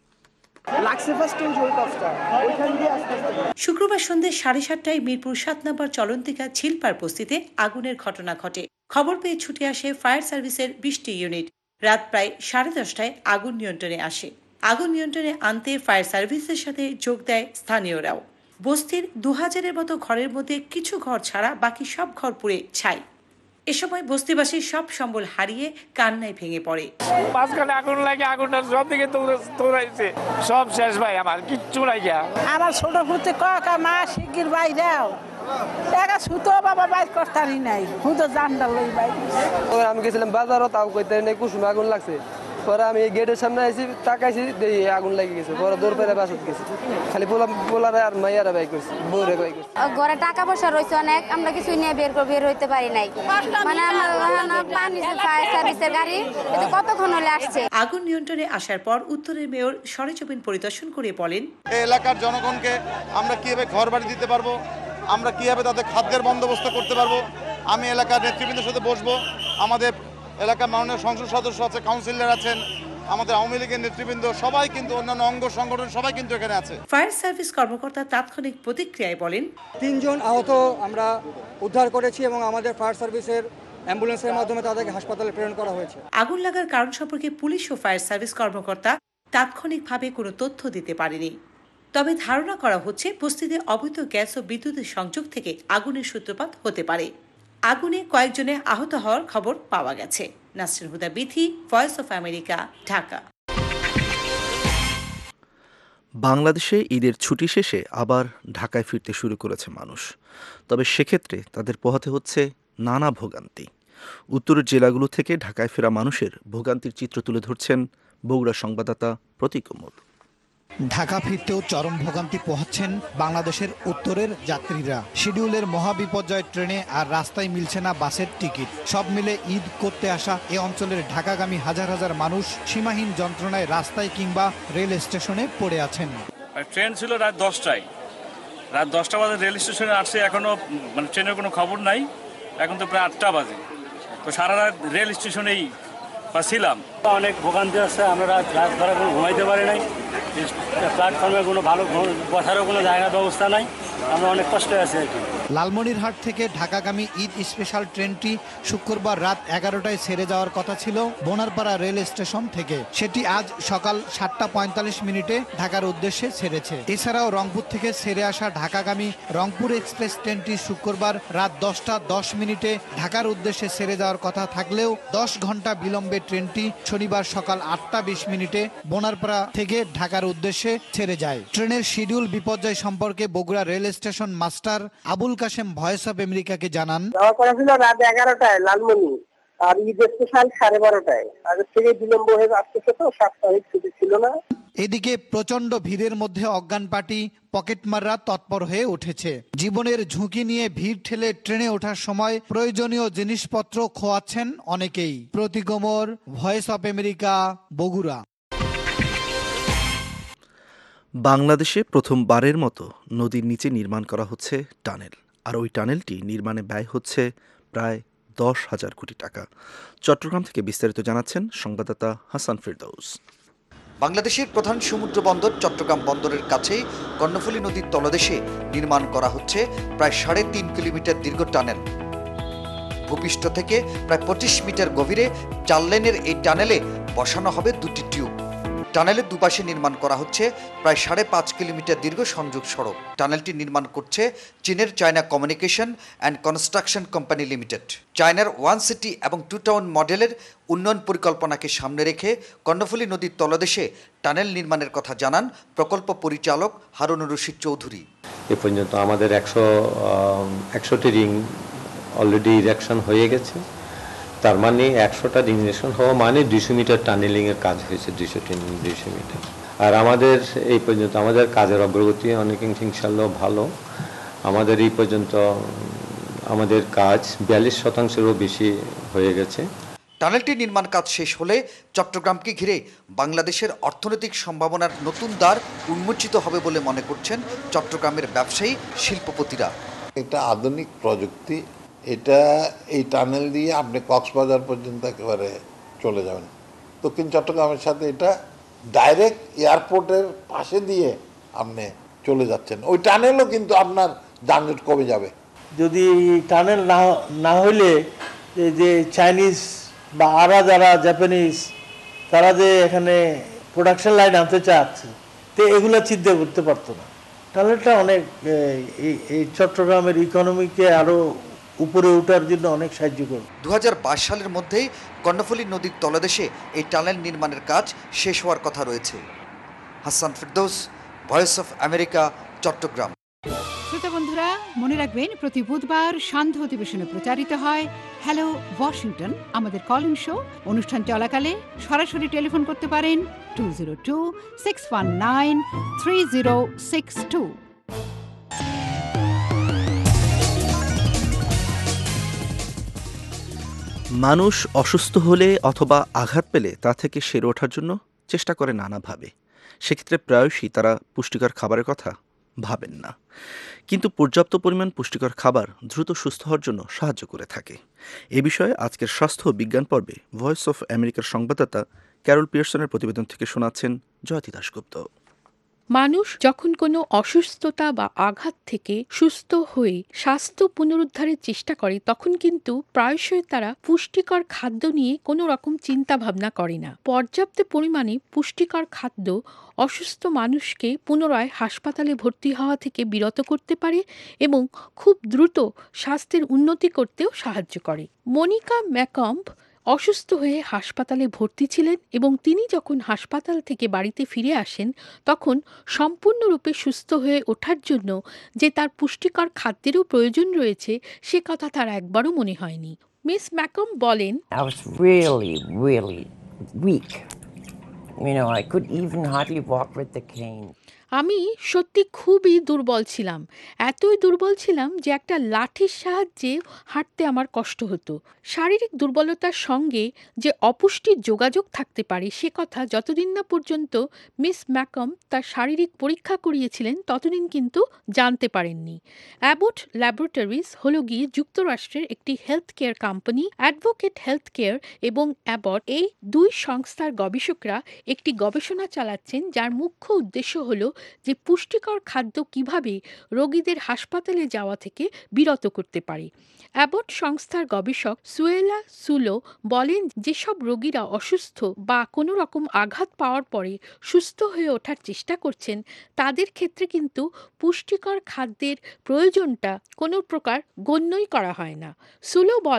শুক্রবার সন্ধ্যে সাড়ে সাতটায় মিরপুর সাত নম্বর চলন্তিকা ঝিলপার বস্তিতে আগুনের ঘটনা ঘটে। খবর পেয়ে ছুটে আসে ফায়ার সার্ভিসের বিশটি ইউনিট। রাত প্রায় সাড়ে দশটায় আগুন নিয়ন্ত্রণে আসে। আগুন নিয়ন্ত্রণে আনতে ফায়ার সার্ভিসের সাথে যোগ দেয় স্থানীয়রাও। বস্তির দু হাজারের মতো ঘরের মধ্যে কিছু ঘর ছাড়া বাকি সব ঘর পুড়ে ছাই। এ সময় বস্তিবাসী সব সম্বল হারিয়ে কান্নায় ভেঙে পড়ে।
পাঁচখানে আগুন লাগে, আগুনটা সব দিকে দৌড়াইছে, সব শেষ ভাই, আমার কিচ্ছু নাই।
আমার ছোট পুত্র কাকা মা শিগগির বাইরেও টাকা সুতো বাবা বাইর করতারই নাই, হুতো জানডা লই বাইর।
আমি গেছিলাম বাজারও, তাও কইতে নেই কুসুমে আগুন লাগছে। পরে আমি গেটের সামনে আইসি, তাকাইছি, দেখি আগুন লেগে গেছে। পরে দৌড় পেরে বাসত গেছি, খালি পোলারে আর মাইয়ারা বাই করছি, বউরে বাই করছি।
ঘরে টাকা পয়সা রয়েছে অনেক, আমরা কিছু নিয়ে বের করে বের হইতে পারি নাই। মানে আমরা পানি ফায়ার সার্ভিসের গাড়ি কতক্ষণ হলে আসছে।
আগুন নিয়ন্ত্রণে আসার পর উত্তরের মেয়র সরেজমিন পরিদর্শন করে বলেন,
এই এলাকার জনগণকে আমরা কিভাবে ঘর বাড়ি দিতে পারবো, আমরা কিভাবে তাদের খাদ্যের বন্দোবস্ত করতে পারবো। আমি এলাকার নেতৃবৃন্দের সাথে বসবো। আমাদের এলাকার মাননীয় সংসদ সদস্য আছে, কাউন্সিলর আছেন, আমাদের আওয়ামী লীগের নেতৃবৃন্দ সবাই কিন্তু, অন্যান্য অঙ্গ সংগঠন সবাই কিন্তু এখানে আছে।
ফায়ার সার্ভিস কর্মকর্তা তাৎক্ষণিক প্রতিক্রিয়ায় বলেন,
তিনজন আহত আমরা উদ্ধার করেছি এবং আমাদের ফায়ার সার্ভিসের অ্যাম্বুলেন্সের মাধ্যমে তাদেরকে হাসপাতালে প্রেরণ করা হয়েছে।
আগুন লাগার কারণ সম্পর্কে পুলিশ ও ফায়ার সার্ভিস কর্মকর্তা তাৎক্ষণিকভাবে কোনো তথ্য দিতে পারেনি। তবে ধারণা করা হচ্ছে বস্তিতে অবৈধ গ্যাস ও বিদ্যুতের সংযোগ থেকে আগুনের সূত্রপাত হতে পারে। আগুনে কয়েকজনে আহত হওয়ার খবর পাওয়া গেছে। Nasrin Huda Bithi, Voice of America, Dhaka.
বাংলাদেশে ঈদের ছুটি শেষে আবার ঢাকায় ফিরতে শুরু করেছে মানুষ। তবে সেক্ষেত্রে তাদের পোহাতে হচ্ছে নানা ভোগান্তি। উত্তরের জেলাগুলো থেকে ঢাকায় ফেরা মানুষের ভোগান্তির চিত্র তুলে ধরছেন বগুড়া সংবাদদাতা প্রতীক উমর।
ঢাকা ফিরতেও চরম ভোগান্তি পোহাচ্ছেন বাংলাদেশের উত্তরের যাত্রীরা। শিডিউলের মহাবিপর্যয় ট্রেনে আর রাস্তায় মিলছে না বাসের টিকিট। সব মিলে ঈদ করতে আসা এ অঞ্চলের ঢাকাগামী হাজার হাজার মানুষ সীমাহীন যন্ত্রণায় রাস্তায় কিংবা রেল স্টেশনে পড়ে আছেন।
ট্রেন ছিল রাত দশটায়, রাত দশটা বাজে রেল স্টেশনে আসছে, এখনো মানে ট্রেনের কোনো খবর নাই। এখন তো প্রায় আটটা বাজে, তো সারা রাত রেল স্টেশনেই ছিলাম।
অনেক ভোগান্তি আছে, আমরা রাত রাত ধরে কোনো ঘুমাইতে পারি নাই। প্ল্যাটফর্মে কোনো ভালো বসারও কোনো জায়গা ব্যবস্থা নাই, আমরা অনেক কষ্টে আছি আর কি।
লালমনিরহাট থেকে ঢাকাগামী ঈদ স্পেশাল ট্রেনটি শুক্রবার রাত এগারোটায় ছেড়ে যাওয়ার কথা ছিল বোনারপাড়া রেল স্টেশন থেকে। সেটি আজ সকাল সাতটা পঁয়তাল্লিশ মিনিটে ঢাকার উদ্দেশ্যে ছেড়েছে। এছাড়াও রংপুর থেকে ছেড়ে আসা ঢাকাগামী রংপুর এক্সপ্রেস ট্রেনটি শুক্রবার রাত দশটা দশ মিনিটে ঢাকার উদ্দেশ্যে ছেড়ে যাওয়ার কথা থাকলেও দশ ঘন্টা বিলম্বে ট্রেনটি শনিবার সকাল আটটা বিশ মিনিটে বোনারপাড়া থেকে ঢাকার উদ্দেশ্যে ছেড়ে যায়। ট্রেনের শিডিউল বিপর্যয় সম্পর্কে Bogura rail station master Abul Kashem Voice of আমেরিকাকে জানান,
যাওয়া করা ছিল রাত এগারোটায় লালমনি, আর ঈদ স্পেশাল সাড়ে বারোটায়। আগের থেকে বিলম্ব হয়ে আসতেছে, তো সাপ্তাহিক ছুটি ছিল না।
এদিকে প্রচন্ড ভিড়ের মধ্যে অজ্ঞান পার্টি পকেটমাররা তৎপর হয়ে উঠেছে। জীবনের ঝুঁকি নিয়ে ভিড় ঠেলে ট্রেনে ওঠার সময় প্রয়োজনীয় জিনিসপত্র খোয়াচ্ছেন অনেকেই। Pratik Omar, Voice of America, Bogura.
বাংলাদেশে প্রথমবারের মতো নদীর নিচে নির্মাণ করা হচ্ছে টানেল, আর ওই টানেলটি নির্মাণে ব্যয় হচ্ছে প্রায় দশ হাজার কোটি টাকা। চট্টগ্রাম থেকে বিস্তারিত জানাচ্ছেন সংবাদদাতা হাসান ফেরদৌস।
বাংলাদেশের প্রধান সমুদ্র বন্দর চট্টগ্রাম বন্দরের কাছেই কর্ণফুলী নদীর তলদেশে নির্মাণ করা হচ্ছে প্রায় সাড়ে তিন কিলোমিটার দীর্ঘ টানেল। ভূপৃষ্ঠ থেকে প্রায় পঁচিশ মিটার গভীরে চার লেনের এই টানেলে বসানো হবে দুটি টিউব। টানেলের দুপাশে নির্মাণ করা হচ্ছে প্রায় সাড়ে পাঁচ কিলোমিটার দীর্ঘ সংযোগ সড়ক। টানেলটি নির্মাণ করছে চীনের China Communication and Construction Company Limited. চায়নার ওয়ান সিটি এবং টু টাউন মডেলের উন্নয়ন পরিকল্পনাকে সামনে রেখে কর্ণফুলী নদীর তলদেশে টানেল নির্মাণের কথা জানান প্রকল্প পরিচালক হারুনুর রশিদ চৌধুরী।
এ পর্যন্ত আমাদের একশো একশোটি রিং অলরেডি ইরেকশন হয়ে গেছে। তার মানে একশোটা রিংনেশন হওয়া মানে দুইশো মিটার টানেলিংয়ের কাজ হয়েছে, দুইশো দুইশো মিটার। আর আমাদের এই পর্যন্ত আমাদের কাজের অগ্রগতি অনেক ইনশাল্লাহ ভালো। আমাদের এই পর্যন্ত আমাদের কাজ বিয়াল্লিশ শতাংশেরও বেশি হয়ে গেছে।
টানেলটি নির্মাণ কাজ শেষ হলে চট্টগ্রামকে ঘিরে বাংলাদেশের অর্থনৈতিক সম্ভাবনার নতুন দ্বার উন্মোচিত হবে বলে মনে করছেন চট্টগ্রামের ব্যবসায়ী শিল্পপতিরা।
এটা আধুনিক প্রযুক্তি, এটা এই টানেল দিয়ে আপনি কক্সবাজার পর্যন্ত একেবারে চলে যাবেন। দক্ষিণ চট্টগ্রামের সাথে এটা ডাইরেক্ট এয়ারপোর্টের পাশে দিয়ে আপনি চলে যাচ্ছেন। ওই টানেলও কিন্তু আপনার যানজট কমে যাবে।
যদি টানেল না না হইলে যে চাইনিজ বা আরা যারা জাপানিজ তারা যে এখানে প্রোডাকশন লাইন আনতে চাচ্ছে, তো এগুলো চিন্তা করতে পারতো না। টানেলটা অনেক এই চট্টগ্রামের ইকোনমিকে আরও উপরে ওঠার জন্য অনেক সাহায্য করবে।
দু হাজার বাইশ সালের মধ্যেই কর্ণফুলী নদীর তলদেশে এই টানেল নির্মাণের কাজ শেষ হওয়ার কথা রয়েছে। Hasan Ferdous, Voice of America, Chittagong.
শ্রোতা বন্ধুরা, মনে রাখবেন প্রতি বুধবার সান্ধ্য অধিবেশনে প্রচারিত হয় হ্যালো ওয়াশিংটন, আমাদের কল ইন শো। অনুষ্ঠান চলাকালে সরাসরি টেলিফোন করতে পারেন two zero two six one nine three zero six two.
মানুষ অসুস্থ হলে অথবা আঘাত পেলে তা থেকে সেরে ওঠার জন্য চেষ্টা করে নানাভাবে। সেক্ষেত্রে প্রায়শই তারা পুষ্টিকর খাবারের কথা ভাবেন না, কিন্তু পর্যাপ্ত পরিমাণ পুষ্টিকর খাবার দ্রুত সুস্থ হওয়ার জন্য সাহায্য করে থাকে। এ বিষয়ে আজকের স্বাস্থ্য বিজ্ঞান পর্বে ভয়েস অফ আমেরিকার সংবাদদাতা ক্যারল পিয়ারসনের প্রতিবেদন থেকে শোনাচ্ছেন জয়তী দাশগুপ্ত।
মানুষ যখন কোনো অসুস্থতা বা আঘাত থেকে সুস্থ হয়ে স্বাস্থ্য পুনরুদ্ধারের চেষ্টা করে, তখন কিন্তু প্রায়শই তারা পুষ্টিকর খাদ্য নিয়ে কোনো রকম চিন্তা ভাবনা করে না। পর্যাপ্ত পরিমাণে পুষ্টিকর খাদ্য অসুস্থ মানুষকে পুনরায় হাসপাতালে ভর্তি হওয়া থেকে বিরত করতে পারে এবং খুব দ্রুত স্বাস্থ্যের উন্নতি করতেও সাহায্য করে। মনিকা ম্যাকম্ব অসুস্থ হয়ে হাসপাতালে ভর্তি ছিলেন এবং তিনি যখন হাসপাতাল থেকে বাড়িতে ফিরে আসেন, তখন সম্পূর্ণরূপে সুস্থ হয়ে ওঠার জন্য যে তার পুষ্টিকর খাদ্যেরও প্রয়োজন রয়েছে সে কথা তার একবারও মনে হয়নি। মিস ম্যাকম বলেন,
I was really, really weak. You know, I could even hardly walk with the cane.
আমি সত্যি খুবই দুর্বল ছিলাম, এতই দুর্বল ছিলাম যে একটা লাঠির সাহায্যে হাঁটতে আমার কষ্ট হতো। শারীরিক দুর্বলতার সঙ্গে যে অপুষ্টির যোগাযোগ থাকতে পারে সে কথা যতদিন না পর্যন্ত মিস ম্যাকম তার শারীরিক পরীক্ষা করিয়েছিলেন ততদিন কিন্তু জানতে পারেননি। অ্যাবট ল্যাবরেটরিজ হলো গিয়ে যুক্তরাষ্ট্রের একটি health care company. Advocate Health Care এবং অ্যাবট এই দুই সংস্থার গবেষকরা একটি গবেষণা চালাচ্ছেন যার মুখ্য উদ্দেশ্য হলো যে পুষ্টিকর খাদ্য কিভাবে রোগীদের হাসপাতালে যাওয়া থেকে বিরত করতে পারে। অ্যাবট সংস্থার গবেষক সুয়েলা সুলো বলেন, যেসব রোগীরা অসুস্থ বা কোনো রকম আঘাত পাওয়ার পরে সুস্থ হয়ে ওঠার চেষ্টা করছেন তাদের ক্ষেত্রে কিন্তু পুষ্টিকর খাদ্যের প্রয়োজনটা কোনো প্রকার গণ্যই করা হয় না। সুলো বলেন,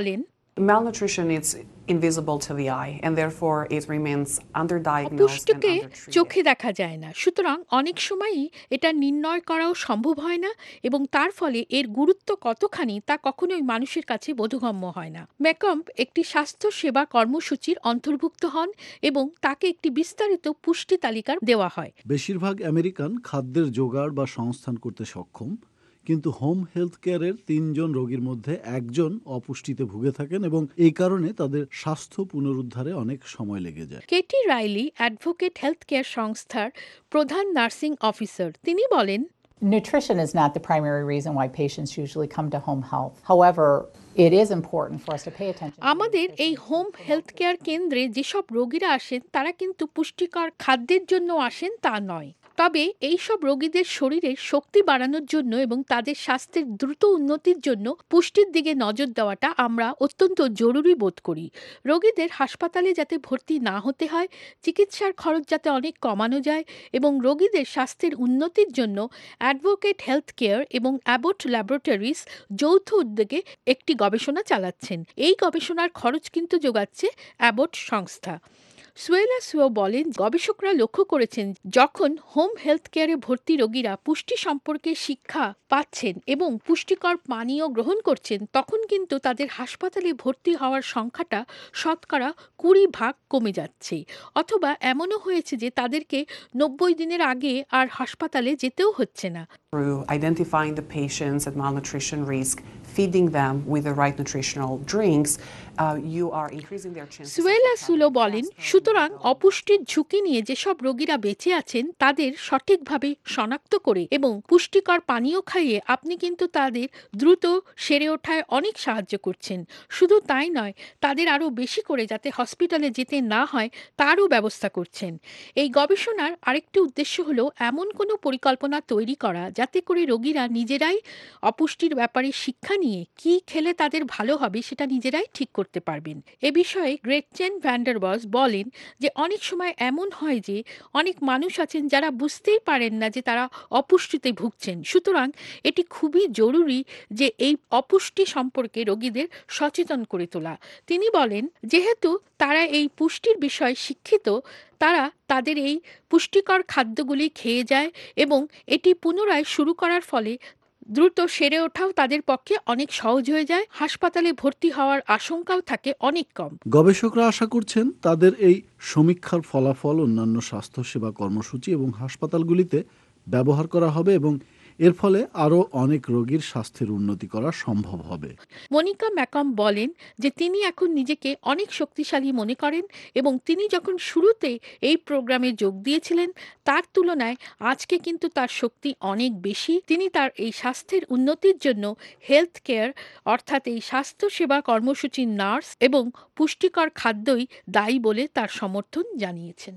Malnutrition is invisible to the eye and therefore it remains underdiagnosed and
অপুষ্টিকে
undertreated.
চোখে দেখা যায় না, সুতরাং অনেক সময়ই এটা নির্ণয় করাও সম্ভব হয় না এবং তার ফলে এর গুরুত্ব কতখানি তা কখনোই মানুষের কাছে বোধগম্য হয় না। ম্যাকম্ব একটি স্বাস্থ্য সেবা কর্মসূচির অন্তর্ভুক্ত হন এবং তাকে একটি বিস্তারিত পুষ্টি তালিকা দেওয়া হয়।
বেশিরভাগ আমেরিকান খাদ্যের জোগাড় বা সংস্থান করতে সক্ষম, কিন্তু হোম হেলথ কেয়ারের তিনজন রোগীর মধ্যে একজন অপুষ্টিতে ভুগে থাকেন এবং এই কারণে তাদের স্বাস্থ্য পুনরুদ্ধারে অনেক সময় লেগে যায়।
Katie Riley Advocate Health Care সংস্থার প্রধান নার্সিং অফিসার, তিনি বলেন,
Nutrition is not the primary reason why patients usually come to home health. However, it is important for us to pay attention.
আমাদের এই হোম হেলথ কেয়ার কেন্দ্রে যেসব রোগীরা আসেন তারা কিন্তু পুষ্টিকর খাদ্যের জন্য আসেন তা নয়, তবে এই সব রোগীদের শরীরের শক্তি বাড়ানোর জন্য এবং তাদের স্বাস্থ্যের দ্রুত উন্নতির জন্য পুষ্টির দিকে নজর দেওয়াটা আমরা অত্যন্ত জরুরি বোধ করি। রোগীদের হাসপাতালে যাতে ভর্তি না হতে হয়, চিকিৎসার খরচ যাতে অনেক কমানো যায় এবং রোগীদের স্বাস্থ্যের উন্নতির জন্য অ্যাডভোকেট হেলথ কেয়ার এবং অ্যাবট ল্যাবরেটরিজ যৌথ উদ্যোগে একটি গবেষণা চালাচ্ছেন। এই গবেষণার খরচ কিন্তু যোগাচ্ছে অ্যাবট সংস্থা। সুয়েলা সুও বলেন, গবেষকরা লক্ষ্য করেছেন যখন হোম হেলথ কেয়ারে ভর্তি রোগীরা পুষ্টি সম্পর্কে শিক্ষা পাচ্ছেন এবং পুষ্টিকর পানীয় গ্রহণ করছেন, তখন কিন্তু তাদের হাসপাতালে ভর্তি হওয়ার সংখ্যাটা শতকরা কুড়ি ভাগ কমে যাচ্ছে, অথবা এমনও হয়েছে যে তাদেরকে নব্বই দিনের আগে আর হাসপাতালে যেতেও হচ্ছে না।
Through identifying the patients at malnutrition risk, feeding them with the right nutritional drinks, uh, you are increasing their chances.
Suela Sulo বলেন, সুতরাং অপুষ্টির ঝুঁকি নিয়ে যেসব রোগীরা বেঁচে আছেন তাদের সঠিকভাবে শনাক্ত করে এবং পুষ্টিকর পানীয় খাইয়ে আপনি কিন্তু তাদের দ্রুত সেরে ওঠায় অনেক সাহায্য করছেন। শুধু তাই নয়, তাদের আরও বেশি করে যাতে হসপিটালে যেতে না হয় তারও ব্যবস্থা করছেন। এই গবেষণার আরেকটি উদ্দেশ্য হলো এমন কোনো পরিকল্পনা তৈরি করা যাতে করে রোগীরা নিজেরাই অপুষ্টির ব্যাপারে শিক্ষা নিয়ে কি খেলে তাদের ভালো হবে সেটা নিজেরাই ঠিক করতে পারবেন। এ বিষয়ে গ্রেটচেন ভ্যান্ডারবস বলেন যে অনেক সময় এমন হয় যে অনেক মানুষ আছেন যারা বুঝতেই পারেন না যে তারা অপুষ্টিতে ভুগছেন। সুতরাং এটি খুবই জরুরি যে এই অপুষ্টি সম্পর্কে রোগীদের সচেতন করে তোলা। তিনি বলেন, যেহেতু তারা এই পুষ্টির বিষয়ে শিক্ষিত, তারা তাদের এই পুষ্টিকর খাদ্যগুলি খেয়ে যায় এবং এটি পুনরায় শুরু করার ফলে দ্রুত সেরে ওঠাও তাদের পক্ষে অনেক সহজ হয়ে যায়, হাসপাতালে ভর্তি হওয়ার আশঙ্কাও থাকে অনেক কম।
গবেষকরা আশা করছেন তাদের এই সমীক্ষার ফলাফল অন্যান্য স্বাস্থ্যসেবা কর্মসূচি এবং হাসপাতালগুলিতে ব্যবহার করা হবে এবং এর ফলে আরও অনেক রোগীর স্বাস্থ্যের উন্নতি করা সম্ভব হবে।
মনিকা ম্যাকম্ব বলেন যে তিনি এখন নিজেকে অনেক শক্তিশালী মনে করেন এবং তিনি যখন শুরুতে এই প্রোগ্রামে যোগ দিয়েছিলেন তার তুলনায় আজকে কিন্তু তার শক্তি অনেক বেশি। তিনি তার এই স্বাস্থ্যের উন্নতির জন্য হেলথ কেয়ার অর্থাৎ এই স্বাস্থ্যসেবা কর্মসূচির নার্স এবং পুষ্টিকর খাদ্যই দায়ী বলে তার সমর্থন জানিয়েছেন।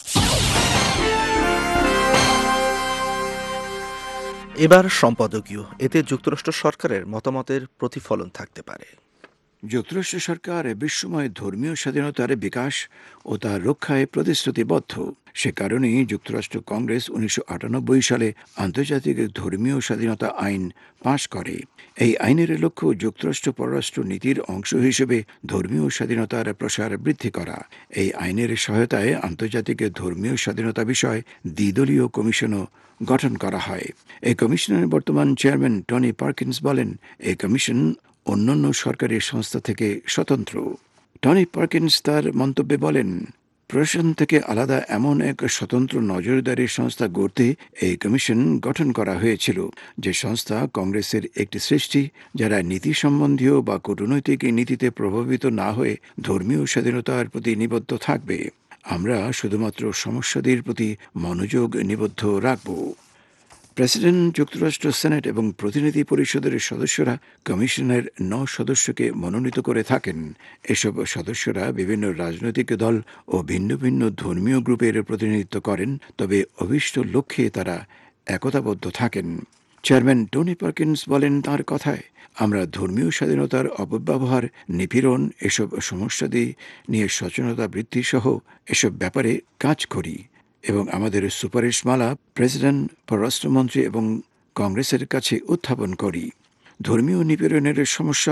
এবার সম্পাদকীয়, এতে যুক্তরাষ্ট্র সরকারের মতামতের প্রতিফলন থাকতে পারে।
যুক্তরাষ্ট্র সরকার বিশ্বময় ধর্মীয় স্বাধীনতার বিকাশ ও তার রক্ষায় প্রতিশ্রুতিবদ্ধ। সে কারণেই যুক্তরাষ্ট্র কংগ্রেস উনিশশো আটানব্বই সালে আন্তর্জাতিক ধর্মীয় স্বাধীনতা আইন পাশ করে। এই আইনের লক্ষ্য যুক্তরাষ্ট্র পররাষ্ট্র নীতির অংশ হিসেবে ধর্মীয় স্বাধীনতার প্রসার বৃদ্ধি করা। এই আইনের সহায়তায় আন্তর্জাতিক ধর্মীয় স্বাধীনতা বিষয় দ্বিদলীয় কমিশনও গঠন করা হয়। এই কমিশনের বর্তমান চেয়ারম্যান টনি পার্কিন্স বলেন, এই কমিশন অন্যান্য সরকারি সংস্থা থেকে স্বতন্ত্র। টনি পার্কিন্স তার মন্তব্যে বলেন, প্রশাসন থেকে আলাদা এমন এক স্বতন্ত্র নজরদারি সংস্থা গড়তে এই কমিশন গঠন করা হয়েছিল, যে সংস্থা কংগ্রেসের একটি সৃষ্টি, যারা নীতি সম্বন্ধীয় বা কূটনৈতিক নীতিতে প্রভাবিত না হয়ে ধর্মীয় স্বাধীনতার প্রতি নিবদ্ধ থাকবে। আমরা শুধুমাত্র সমস্যাদের প্রতি মনোযোগ নিবদ্ধ রাখব। প্রেসিডেন্ট, যুক্তরাষ্ট্র সেনেট এবং প্রতিনিধি পরিষদের সদস্যরা কমিশনের ন সদস্যকে মনোনীত করে থাকেন। এসব সদস্যরা বিভিন্ন রাজনৈতিক দল ও ভিন্ন ভিন্ন ধর্মীয় গ্রুপের প্রতিনিধিত্ব করেন, তবে অভীষ্ট লক্ষ্যে তারা একতাবদ্ধ থাকেন। চেয়ারম্যান টনি পার্কিন্স বলেন তার কথায়, আমরা ধর্মীয় স্বাধীনতার অপব্যবহার, নিপীড়ন, এসব সমস্যাদি নিয়ে সচেতনতা বৃদ্ধি সহ এসব ব্যাপারে কাজ করি এবং আমাদের সুপারিশমালা প্রেসিডেন্ট, পররাষ্ট্রমন্ত্রী এবং কংগ্রেসের কাছে উত্থাপন করি। ধর্মীয় নিপীড়নের সমস্যা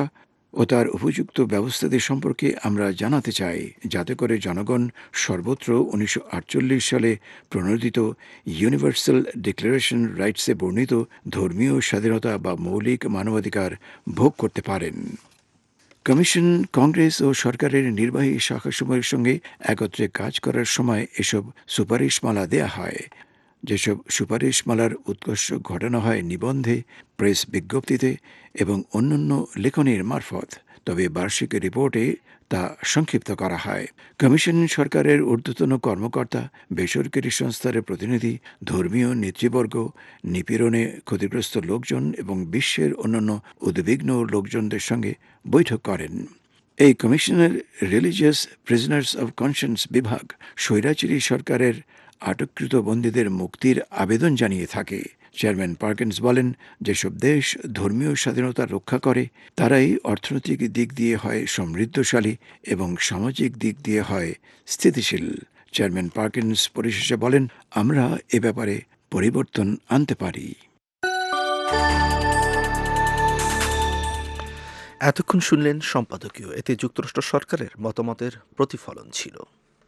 ও তার উপযুক্ত ব্যবস্থাদের সম্পর্কে আমরা জানাতে চাই, যাতে করে জনগণ সর্বত্র উনিশশো আটচল্লিশ সালে প্রণোদিত ইউনিভার্সাল ডিক্লারেশন রাইটসে বর্ণিত ধর্মীয় স্বাধীনতা বা মৌলিক মানবাধিকার ভোগ করতে পারেন। কমিশন কংগ্রেস ও সরকারের নির্বাহী শাখাসমূহের সঙ্গে একত্রে কাজ করার সময় এসব সুপারিশমালা দেয়া হয়। যেসব সুপারিশমালার উৎকর্ষ ঘটানো হয় নিবন্ধে, প্রেস বিজ্ঞপ্তিতে এবং অন্যান্য লেখনের মারফত, তবে বার্ষিক রিপোর্টে তা সংক্ষিপ্ত করা হয়। কমিশন সরকারের ঊর্ধ্বতন কর্মকর্তা, বেসরকারি সংস্থার প্রতিনিধি, ধর্মীয় নেতৃবর্গ, নিপীড়নে ক্ষতিগ্রস্ত লোকজন এবং বিশ্বের অন্যান্য উদ্বিগ্ন লোকজনদের সঙ্গে বৈঠক করেন। এই কমিশনের রিলিজিয়াস প্রিজনার্স অব কনসিয়েন্স বিভাগ স্বৈরাচারী সরকারের আটককৃত বন্দীদের মুক্তির আবেদন জানিয়ে থাকে। চেয়ারম্যান পার্কিন্স বলেন, যেসব দেশ ধর্মীয় স্বাধীনতা রক্ষা করে তারাই অর্থনৈতিক দিক দিয়ে হয় সমৃদ্ধশালী এবং সামাজিক দিক দিয়ে হয় স্থিতিশীল। চেয়ারম্যান পার্কিন্স পরিশেষে বলেন, আমরা এ ব্যাপারে পরিবর্তন আনতে পারি।
এতক্ষণ শুনলেন সম্পাদকীয়। এতে যুক্তরাষ্ট্র সরকারের মতামতের প্রতিফলন ছিল।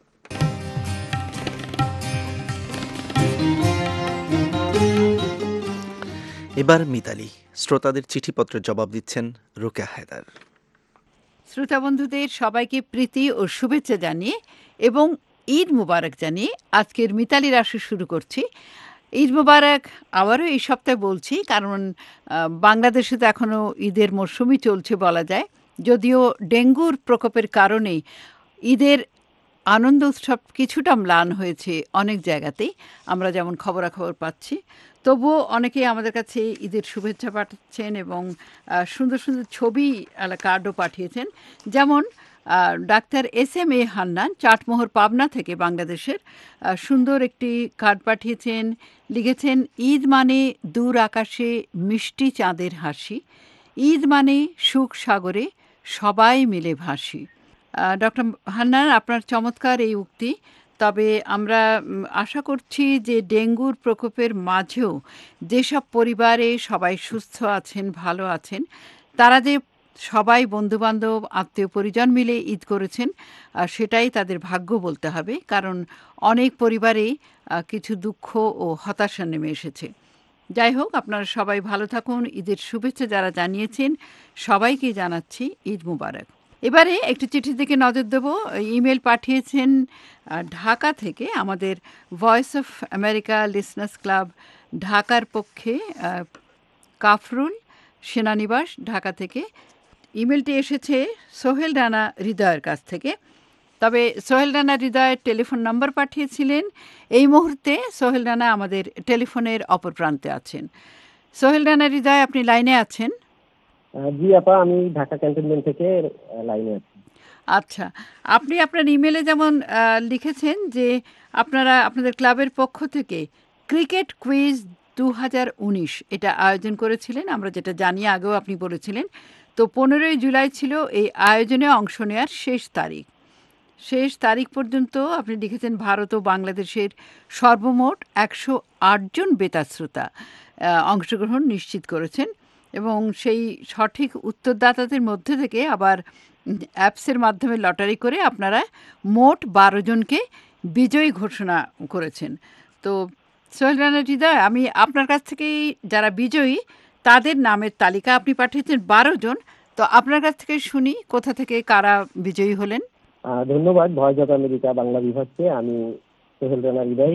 এবার মিতালি শ্রোতাদের চিঠিপত্রের জবাব দিচ্ছেন রোকেয়া হায়দার।
শ্রোতা বন্ধুদের সবাইকে প্রীতি ও শুভেচ্ছা জানিয়ে এবং ঈদ মুবারক জানিয়ে আজকের মিতালির আসর শুরু করছি। ঈদ মুবারক আবারও এই সপ্তাহে বলছি, কারণ বাংলাদেশে তো এখনও ঈদের মরশুমই চলছে বলা যায়। যদিও ডেঙ্গুর প্রকোপের কারণে ঈদের আনন্দ উৎসব কিছুটা ম্লান হয়েছে অনেক জায়গাতেই, আমরা যেমন খবরাখবর পাচ্ছি। তবুও অনেকেই আমাদের কাছে ঈদের শুভেচ্ছা পাঠাচ্ছেন এবং সুন্দর সুন্দর ছবি কার্ডও পাঠিয়েছেন। যেমন ডাক্তার S M A Hannan Chatmohar Pabna থেকে বাংলাদেশের সুন্দর একটি কার্ড পাঠিয়েছেন। লিখেছেন, ঈদ মানে দূর আকাশে মিষ্টি চাঁদের হাসি, ঈদ মানে সুখ সাগরে সবাই মিলে ভাসি। ডক্টর হান্নান, আপনার চমৎকার এই উক্তি। তবে আমরা আশা করছি যে ডেঙ্গুর প্রকোপের মাঝেও যেসব পরিবারে সবাই সুস্থ আছেন, ভালো আছেন, তারা যে সবাই বন্ধুবান্ধব আত্মীয় পরিজন মিলে ঈদ করেছেন, সেটাই তাদের ভাগ্য বলতে হবে। কারণ অনেক পরিবারেই কিছু দুঃখ ও হতাশা নেমে এসেছে। যাই হোক, আপনারা সবাই ভালো থাকুন। ঈদের শুভেচ্ছা যারা জানিয়েছেন সবাইকে জানাচ্ছি ঈদ মুবারক। এবারে একটি চিঠি থেকে নজর দেব। ইমেল পাঠিয়েছেন ঢাকা থেকে আমাদের Voice of America listeners club ঢাকার পক্ষে কাফরুল সেনানিবাস ঢাকা থেকে। ইমেলটি এসেছে সোহেল রানা হৃদয়ের কাছ থেকে। তবে সোহেল রানা হৃদয়ের টেলিফোন নাম্বার পাঠিয়েছিলেন। এই মুহূর্তে সোহেল রানা আমাদের টেলিফোনের অপর প্রান্তে আছেন। সোহেল রানা হৃদয়, আপনি লাইনে আছেন?
জি আপা, আমি ঢাকা ক্যান্টনমেন্ট থেকে লাইনে আছি।
আচ্ছা, আপনি আপনার ইমেলে যেমন লিখেছেন যে আপনারা আপনাদের ক্লাবের পক্ষ থেকে ক্রিকেট কুইজ দু হাজার উনিশ এটা আয়োজন করেছিলেন, আমরা যেটা জানি আগেও আপনি বলেছিলেন। তো পনেরোই জুলাই ছিল এই আয়োজনে অংশ নেওয়ার শেষ তারিখ। শেষ তারিখ পর্যন্ত আপনি লিখেছেন ভারত ও বাংলাদেশের সর্বমোট একশো আটজন বেতার শ্রোতা অংশগ্রহণ নিশ্চিত করেছেন এবং সেই সঠিক উত্তরদাতাদের মধ্যে থেকে আবার অ্যাপসের মাধ্যমে লটারি করে আপনারা মোট বারো জনকে বিজয়ী ঘোষণা করেছেন। তো সোহেল রানা হৃদয়, আমি আপনার কাছ থেকেই যারা বিজয়ী তাদের নামের তালিকা আপনি পাঠিয়েছেন বারো জন। তো আপনার কাছ থেকে শুনি কোথা থেকে কারা বিজয়ী হলেন।
ধন্যবাদ ভয়েস অফ আমেরিকা বাংলা বিভাগকে। আমি সোহেল রানা হৃদয়,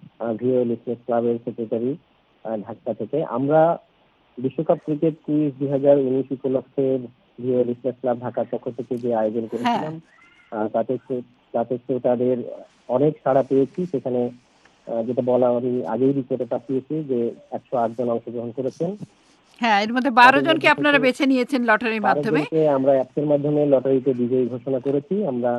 ভিও লিসনার্স ক্লাবের সেক্রেটারি ঢাকা থেকে। আমরা বিশ্বকাপ ক্রিকেট কুইজ দুই হাজার উনিশ উপলক্ষে ভিও লিসনার্স ক্লাব ঢাকার পক্ষ থেকে যে আয়োজন করেছিলাম তাতে তাতে তাদের অনেক সাড়া পেয়েছি। সেখানে যেটা বলা আমি আগেই রিপোর্টে পাঠিয়েছি যে একশো আট জন অংশগ্রহণ করেছেন।
হ্যাঁ, এর মধ্যে বারো জনকে আপনারা বেছে নিয়েছেন লটারির মাধ্যমে।
আমরা অ্যাপসের মাধ্যমে লটারিতে বিজয়ী ঘোষণা করেছি। আমরা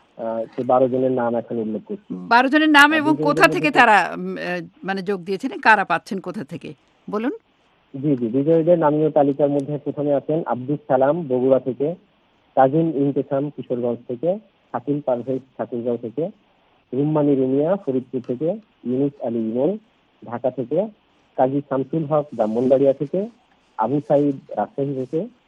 সে বারো জনের নাম এখন উল্লেখ করছি।
বারো জনের নাম এবং কোথা থেকে তারা মানে যোগ দিয়েছেন, কারা পাচ্ছেন কোথা থেকে বলুন।
জি জি বিজয়ীদের নামীয় তালিকার মধ্যে প্রথমে আছেন আব্দুল সালাম বগুড়া থেকে, কাজিম ইন্তেসাম কিশোরগঞ্জ থেকে, শাকিল পারভেজ ঠাকুরগাঁও থেকে, রুম্মানি রুমিয়া ফরিদপুর থেকে, ইউনুস আলী ইমন ঢাকা থেকে, কাজী শামসুল হক ব্রাহ্মণবাড়িয়া থেকে, আবু সাইদ রাজশাহী থেকে,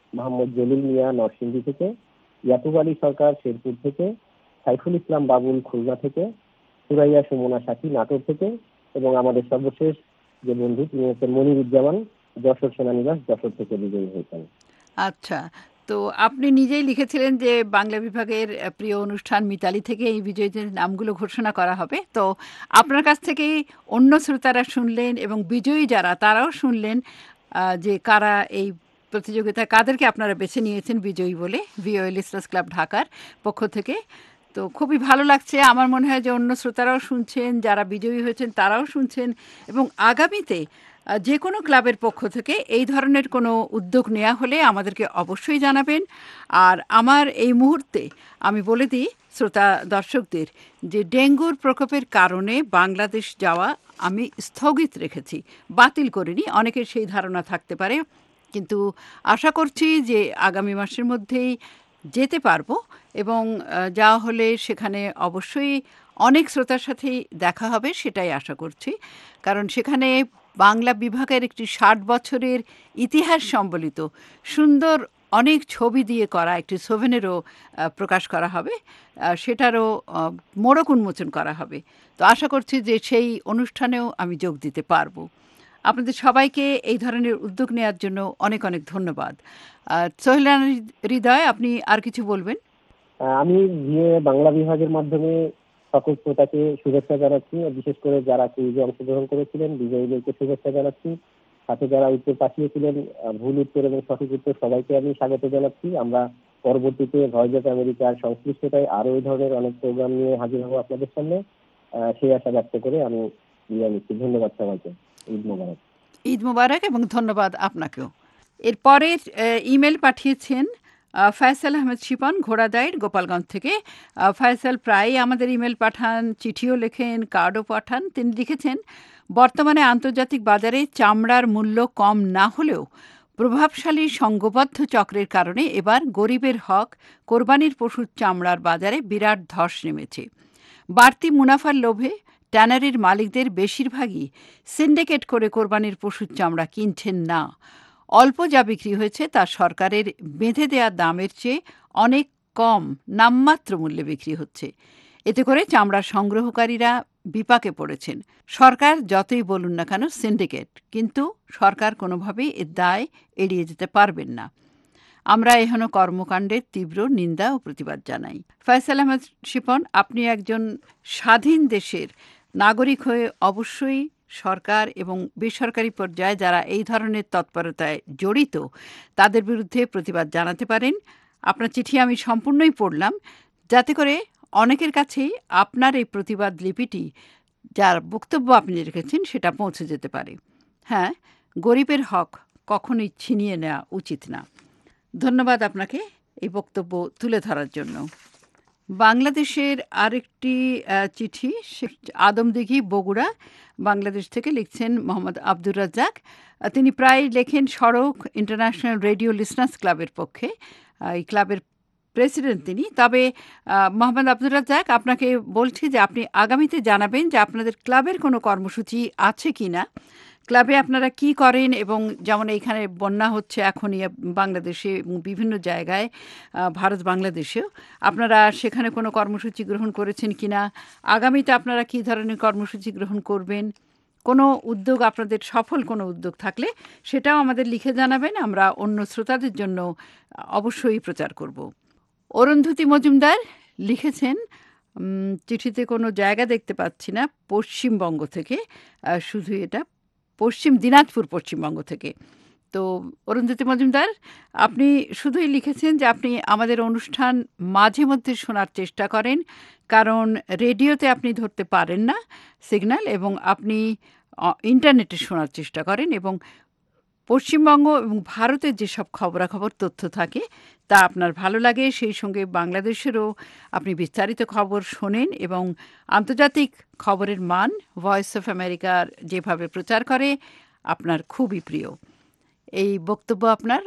মোহাম্মদ জলিল মিয়া নরসিংদী থেকে, ইয়াকুব আলী সরকার শেরপুর থেকে, সাইফুল ইসলাম বাবুল খুলনা থেকে, সুরাইয়া সুমনা সাথী নাটোর থেকে এবং আমাদের সর্বশেষ যে বন্ধু তিনি হচ্ছেন মনিরুজ্জামান যশোর সেনানিবাস যশোর থেকে বিজয়ী হয়েছেন।
আচ্ছা, তো আপনি নিজেই লিখেছিলেন যে বাংলা বিভাগের আহ, প্রিয় অনুষ্ঠান মিতালি থেকে এই বিজয়ীদের নামগুলো ঘোষণা করা হবে। তো আপনার কাছ থেকেই অন্য শ্রোতারা শুনলেন এবং বিজয়ী যারা তারাও শুনলেন আহ, যে কারা এই প্রতিযোগিতায় কাদেরকে আপনারা বেছে নিয়েছেন বিজয়ী বলে ভিওএ লিসনার্স ক্লাব ঢাকার পক্ষ থেকে। তো খুবই ভালো লাগছে। আমার মনে হয় যে অন্য শ্রোতারাও শুনছেন, যারা বিজয়ী হয়েছেন তারাও শুনছেন এবং আগামীতে আহ, যে কোনো ক্লাবের পক্ষ থেকে এই ধরনের কোনো উদ্যোগ নেওয়া হলে আমাদেরকে অবশ্যই জানাবেন। আর আমার এই মুহূর্তে আমি বলে দিই শ্রোতা দর্শকদের যে ডেঙ্গুর প্রকোপের কারণে বাংলাদেশ যাওয়া আমি স্থগিত রেখেছি, বাতিল করিনি। অনেকের সেই ধারণা থাকতে পারে, কিন্তু আশা করছি যে আগামী মাসের মধ্যেই যেতে পারবো এবং আহ, যাওয়া হলে সেখানে অবশ্যই অনেক শ্রোতার সাথেই দেখা হবে, সেটাই আশা করছি। কারণ সেখানে বাংলা বিভাগের একটি ষাট বছরের ইতিহাস সম্বলিত সুন্দর অনেক ছবি দিয়ে করা একটি সোভেনেরও প্রকাশ করা হবে, আহ, সেটারও আহ, মোড়ক উন্মোচন করা হবে। তো আশা করছি যে সেই অনুষ্ঠানেও আমি যোগ দিতে পারবো। আপনাদের সবাইকে এই ধরনের উদ্যোগ নেওয়ার জন্য অনেক অনেক ধন্যবাদ। আর সোহেল রানা হৃদয়, আপনি আর কিছু বলবেন?
আহ, আমি ভিএ বাংলা বিভাগের মাধ্যমে সকল শ্রোতাকে শুভেচ্ছা জানাচ্ছি, বিশেষ করে যারা কুইজে অংশগ্রহণ করেছিলেন বিজয়ীদেরকে শুভেচ্ছা জানাচ্ছি। সাথে যারা উত্তর পাঠিয়েছিলেন আহ, ভুল উত্তর এবং সঠিক উত্তর সবাইকে আমি স্বাগত জানাচ্ছি। আমরা পরবর্তীতে ভয়েস অফ আমেরিকার সংশ্লিষ্টতায় আরো এই ধরনের অনেক প্রোগ্রাম নিয়ে হাজির হবো আপনাদের সামনে, আহ, সেই আশা ব্যক্ত করে আমি বিদায় নিচ্ছি। ধন্যবাদ সবাইকে। ঈদ মোবারক।
ঈদ মোবারক এবং ধন্যবাদ আপনাকেও। এরপরে ইমেল পাঠিয়েছেন আহ, ফয়সাল আহমেদ শিপন ঘোড়াদাইর গোপালগঞ্জ থেকে। আহ, ফয়সাল প্রায়ই আমাদের ইমেল পাঠান, চিঠিও লেখেন, কার্ডও পাঠান। তিনি লিখেছেন, বর্তমানে আন্তর্জাতিক বাজারে চামড়ার মূল্য কম না হলেও প্রভাবশালী সংঘবদ্ধ চক্রের কারণে এবার গরিবের হক কোরবানির পশুর চামড়ার বাজারে বিরাট ধস নেমেছে। বাড়তি মুনাফার লোভে ট্যানারির মালিকদের বেশিরভাগই সিন্ডিকেট করে কোরবানির পশুর চামড়া কিনছেন না। অল্প যা বিক্রি হয়েছে তা সরকারের বেঁধে দেওয়া দামের চেয়ে অনেক কম নামমাত্র মূল্যে বিক্রি হচ্ছে। এতে করে চামড়া সংগ্রহকারীরা বিপাকে পড়েছেন। সরকার যতই বলুন না কেন সিন্ডিকেট, কিন্তু সরকার কোনোভাবেই এর দায় এড়িয়ে যেতে পারবেন না। আমরা এখনো কর্মকাণ্ডের তীব্র নিন্দা ও প্রতিবাদ জানাই। ফয়সাল আহমেদ শিপন, আপনি একজন স্বাধীন দেশের নাগরিক হয়ে অবশ্যই সরকার এবং বেসরকারি পর্যায়ে যারা এই ধরনের তৎপরতায় জড়িত তাদের বিরুদ্ধে প্রতিবাদ জানাতে পারেন। আপনার চিঠি আমি সম্পূর্ণই পড়লাম, যাতে করে অনেকের কাছেই আপনার এই প্রতিবাদ লিপিটি, যার বক্তব্য আপনি রেখেছেন, সেটা পৌঁছে যেতে পারে। হ্যাঁ, গরিবের হক কখনোই ছিনিয়ে নেওয়া উচিত না। ধন্যবাদ আপনাকে এই বক্তব্য তুলে ধরার জন্য। বাংলাদেশের আরেকটি আহ, চিঠি আদমদিঘি বগুড়া বাংলাদেশ থেকে লিখছেন মোহাম্মদ আব্দুর রাজ্জাক। আহ, তিনি প্রায় লেখেন সড়ক ইন্টারন্যাশনাল রেডিও লিসনার্স ক্লাবের পক্ষে। আহ, এই ক্লাবের প্রেসিডেন্ট তিনি। তবে আহ, মোহাম্মদ আব্দুর রাজ্জাক, আপনাকে বলছি যে আপনি আগামীতে জানাবেন যে আপনাদের ক্লাবের কোনো কর্মসূচি আছে কি না, ক্লাবে আপনারা কি করেন, এবং যেমন এইখানে বন্যা হচ্ছে এখনই বাংলাদেশে এবং বিভিন্ন জায়গায়, আহ, ভারত বাংলাদেশেও, আপনারা সেখানে কোনো কর্মসূচি গ্রহণ করেছেন কি না, আগামীতে আপনারা কী ধরনের কর্মসূচি গ্রহণ করবেন, কোনো উদ্যোগ আপনাদের সফল কোনো উদ্যোগ থাকলে সেটাও আমাদের লিখে জানাবেন, আমরা অন্য শ্রোতাদের জন্য অবশ্যই প্রচার করব। অরুন্ধতী মজুমদার লিখেছেন, উম, চিঠিতে কোনো জায়গা দেখতে পাচ্ছি না, পশ্চিমবঙ্গ থেকে, আহ, শুধু এটা পশ্চিম দিনাজপুর পশ্চিমবঙ্গ থেকে। তো অরুন্ধতী মজুমদার, আপনি শুধুই লিখেছেন যে আপনি আমাদের অনুষ্ঠান মাঝে মধ্যে শোনার চেষ্টা করেন, কারণ রেডিওতে আপনি ধরতে পারেন না সিগন্যাল, এবং আপনি ইন্টারনেটে শোনার চেষ্টা করেন, এবং পশ্চিমবঙ্গ এবং ভারতের যেসব খবরাখবর তথ্য থাকে তা আপনার ভালো লাগে। সেই সঙ্গে বাংলাদেশেরও আপনি বিস্তারিত খবর শোনেন, এবং আন্তর্জাতিক খবরের মান ভয়েস অফ আমেরিকার যেভাবে প্রচার করে আপনার খুবই প্রিয়। এই বক্তব্য আপনার,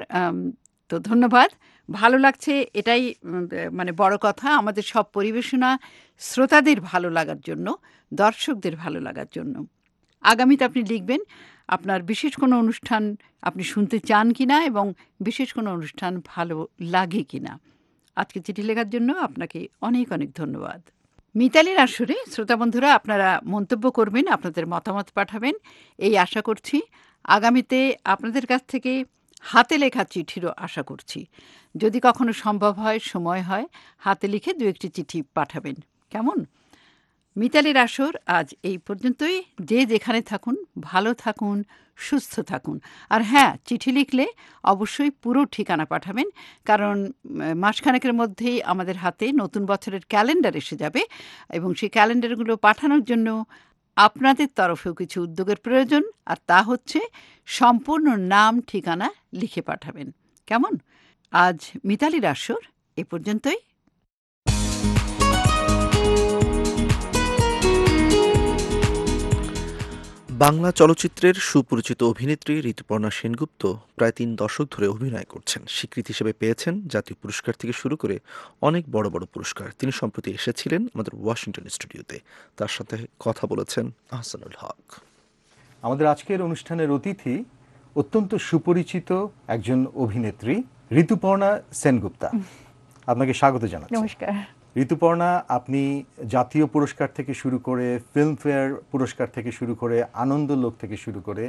তো ধন্যবাদ। ভালো লাগছে, এটাই মানে বড় কথা। আমাদের সব পরিবেশনা শ্রোতাদের ভালো লাগার জন্য, দর্শকদের ভালো লাগার জন্য। আগামীতে আপনি লিখবেন আপনার বিশেষ কোনো অনুষ্ঠান আপনি শুনতে চান কিনা এবং বিশেষ কোনো অনুষ্ঠান ভালো লাগে কিনা। আজকে চিঠি লেখার জন্য আপনাকে অনেক অনেক ধন্যবাদ। মিতালির আসরে শ্রোতা বন্ধুরা আপনারা মন্তব্য করবেন, আপনাদের মতামত পাঠাবেন, এই আশা করছি। আগামীতে আপনাদের কাছ থেকে হাতে লেখা চিঠিরও আশা করছি। যদি কখনো সম্ভব হয়, সময় হয়, হাতে লিখে দু একটি চিঠি পাঠাবেন, কেমন? মিতালির আসর আজ এই পর্যন্তই। যে যেখানে থাকুন ভালো থাকুন, সুস্থ থাকুন। আর হ্যাঁ, চিঠি লিখলে অবশ্যই পুরো ঠিকানা পাঠাবেন, কারণ মাসখানেকের মধ্যেই আমাদের হাতে নতুন বছরের ক্যালেন্ডার এসে যাবে এবং সেই ক্যালেন্ডারগুলো পাঠানোর জন্য আপনাদের তরফেও কিছু উদ্যোগের প্রয়োজন, আর তা হচ্ছে সম্পূর্ণ নাম ঠিকানা লিখে পাঠাবেন, কেমন? আজ মিতালির আসর এ পর্যন্তই।
বাংলা চলচ্চিত্রের সুপরিচিত অভিনেত্রী ঋতুপর্ণা সেনগুপ্ত প্রায় তিন দশক ধরে অভিনয় করছেন। স্বীকৃতি হিসেবে পেয়েছেন জাতীয় পুরস্কার থেকে শুরু করে অনেক বড় বড় পুরস্কার। তিনি সম্প্রতি এসেছিলেন আমাদের ওয়াশিংটন স্টুডিওতে। তার সাথে কথা বলেছেন আহসানুল হক।
আমাদের আজকের অনুষ্ঠানের অতিথি অত্যন্ত সুপরিচিত একজন অভিনেত্রী ঋতুপর্ণা সেনগুপ্তা। আপনাকে স্বাগত জানাচ্ছি।
নমস্কার।
ঋতুপর্ণা, আপনি জাতীয় পুরস্কার থেকে শুরু করে ফিল্মফেয়ার পুরস্কার থেকে শুরু করে আনন্দলোক থেকে শুরু করে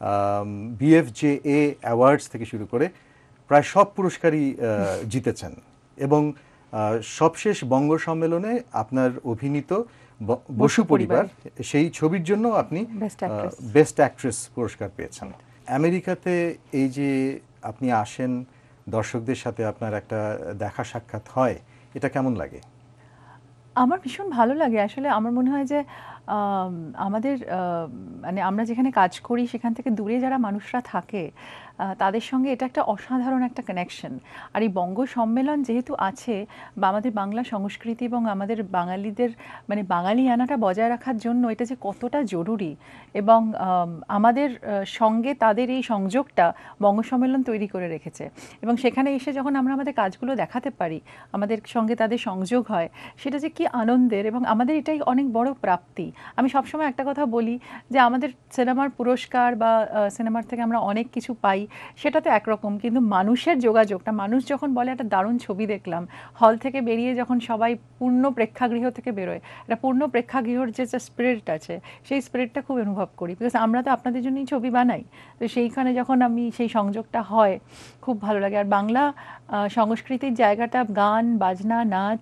বিএফজেএ অ্যাওয়ার্ডস থেকে শুরু করে প্রায় সব পুরস্কারই জিতেছেন এবং সবশেষ বঙ্গ সম্মেলনে আপনার অভিনীত বসু পরিবার সেই ছবির জন্য আপনি বেস্ট অ্যাক্ট্রেস পুরস্কার পেয়েছেন। আমেরিকাতে এই যে আপনি আসেন, দর্শকদের সাথে আপনার একটা দেখা সাক্ষাৎ হয়, এটা কেমন লাগে?
আমার ভীষণ ভালো লাগে। আসলে আমার মনে হয় যে আমাদের মানে আমরা যেখানে কাজ করি সেখান থেকে দূরে যারা মানুষরা থাকে তাদের সঙ্গে এটা একটা অসাধারণ একটা কানেকশন। আর এই বঙ্গ সম্মেলন যেহেতু আছে, বা আমাদের বাংলা সংস্কৃতি এবং আমাদের বাঙালিদের মানে বাঙালিয়ানাটা বজায় রাখার জন্য এটা যে কতটা জরুরি, এবং আমাদের সঙ্গে তাদের এই সংযোগটা বঙ্গ সম্মেলন তৈরি করে রেখেছে। এবং সেখানে এসে যখন আমরা আমাদের কাজগুলো দেখাতে পারি, আমাদের সঙ্গে তাদের সংযোগ হয়, সেটা যে কি আনন্দের, এবং আমাদের এটাই অনেক বড় প্রাপ্তি। আমি সবসময় একটা কথা বলি যে আমাদের সিনেমার পুরস্কার বা সিনেমার থেকে আমরা অনেক কিছু পাই, সেটা তো একরকম, কিন্তু মানুষের যোগাযোগটা, মানুষ যখন বলে একটা দারুণ ছবি দেখলাম, হল থেকে বেরিয়ে যখন সবাই পূর্ণ প্রেক্ষাগৃহ থেকে বেরোয়, একটা পূর্ণ প্রেক্ষাগৃহর যে স্পিরিট আছে সেই স্পিরিটটা খুব অনুভব করি, বিকজ আমরা তো আপনাদের জন্যই ছবি বানাই। তো সেইখানে যখন আমি সেই সংযোগটা হয় খুব ভালো লাগে। আর বাংলা সংস্কৃতির জায়গাটা গান বাজনা নাচ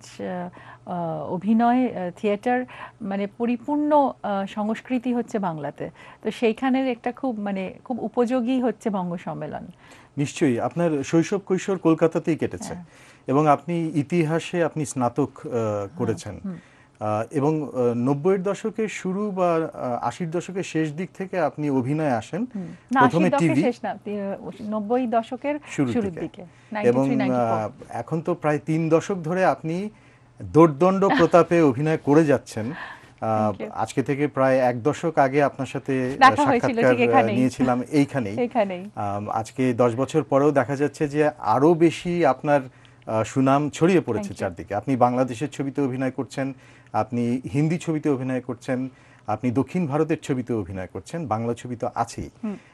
অভিনয় থিয়েটার মানে পরিপূর্ণ সংস্কৃতি হচ্ছে বাংলাতে। তো সেইখানের একটা খুব মানে খুব উপযোগী হচ্ছে বঙ্গ সম্মেলন।
নিশ্চয়ই। আপনার শৈশব কৈশোর কলকাতাতেই কেটেছে এবং আপনি ইতিহাসে আপনি স্নাতক করেছেন এবং নব্বইয়ের দশকের শুরু বা আশির দশকের শেষ দিক থেকে আপনি অভিনয়ে আসেন, প্রথমে টিভি,
নব্বই দশকের শুরুর দিকে,
এবং এখন তো প্রায় তিন দশক ধরে আপনি দোর্দণ্ড প্রতাপে অভিনয় করে যাচ্ছেন। আজকে থেকে প্রায় এক দশক আগে আপনার সাথে সাক্ষাৎকার নিয়েছিলাম এইখানেই। আজকে দশ বছর পরেও দেখা যাচ্ছে যে আরো বেশি আপনার সুনাম ছড়িয়ে পড়েছে চারদিকে। আপনি বাংলাদেশের ছবিতে অভিনয় করছেন, আপনি হিন্দি ছবিতে অভিনয় করছেন, আপনি দক্ষিণ ভারতের ছবিতে অভিনয় করছেন, বাংলা ছবি তো আছেই।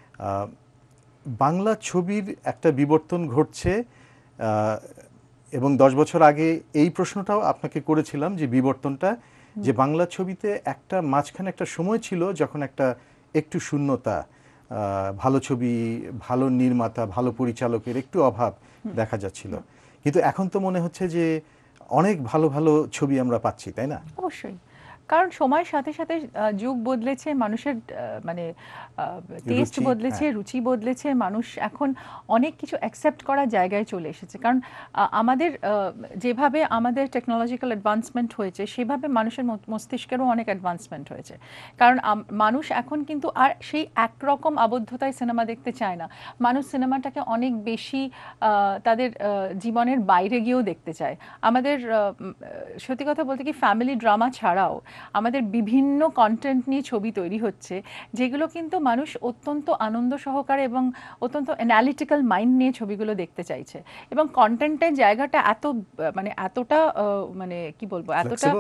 বাংলা ছবির একটা বিবর্তন ঘটছে এবং দশ বছর আগে এই প্রশ্নটাও আপনাকে করেছিলাম যে বিবর্তনটা, যে বাংলা ছবিতে একটা মাঝখানে একটা সময় ছিল যখন একটা একটু শূন্যতা, ভালো ছবি, ভালো নির্মাতা, ভালো পরিচালকের একটু অভাব দেখা যাচ্ছিল, কিন্তু এখন তো মনে হচ্ছে যে অনেক ভালো ভালো ছবি আমরা পাচ্ছি, তাই না?
অবশ্যই, কারণ সময়ের সাথে সাথে যুগ বদলেছে, মানুষের মানে টেস্ট বদলেছে, রুচি বদলেছে, মানুষ এখন অনেক কিছু অ্যাকসেপ্ট করার জায়গায় চলে এসেছে। কারণ আমাদের যেভাবে আমাদের টেকনোলজিক্যাল অ্যাডভান্সমেন্ট হয়েছে সেভাবে মানুষের মস্তিষ্কেরও অনেক অ্যাডভান্সমেন্ট হয়েছে। কারণ মানুষ এখন কিন্তু আর সেই একরকম আবদ্ধতায় সিনেমা দেখতে চায় না। মানুষ সিনেমাটাকে অনেক বেশি তাদের জীবনের বাইরে গিয়েও দেখতে চায়। আমাদের সত্যি কথা বলতে কি, ফ্যামিলি ড্রামা ছাড়াও আমাদের বিভিন্ন কন্টেন্ট নিয়ে ছবি তৈরি হচ্ছে, যেগুলো কিন্তু মানুষ অত্যন্ত আনন্দ সহকারে এবং অত্যন্ত অ্যানালিটিক্যাল মাইন্ড নিয়ে ছবিগুলো দেখতে চাইছে। এবং কন্টেন্টের জায়গাটা এত মানে এতটা মানে কি বলবো এতটা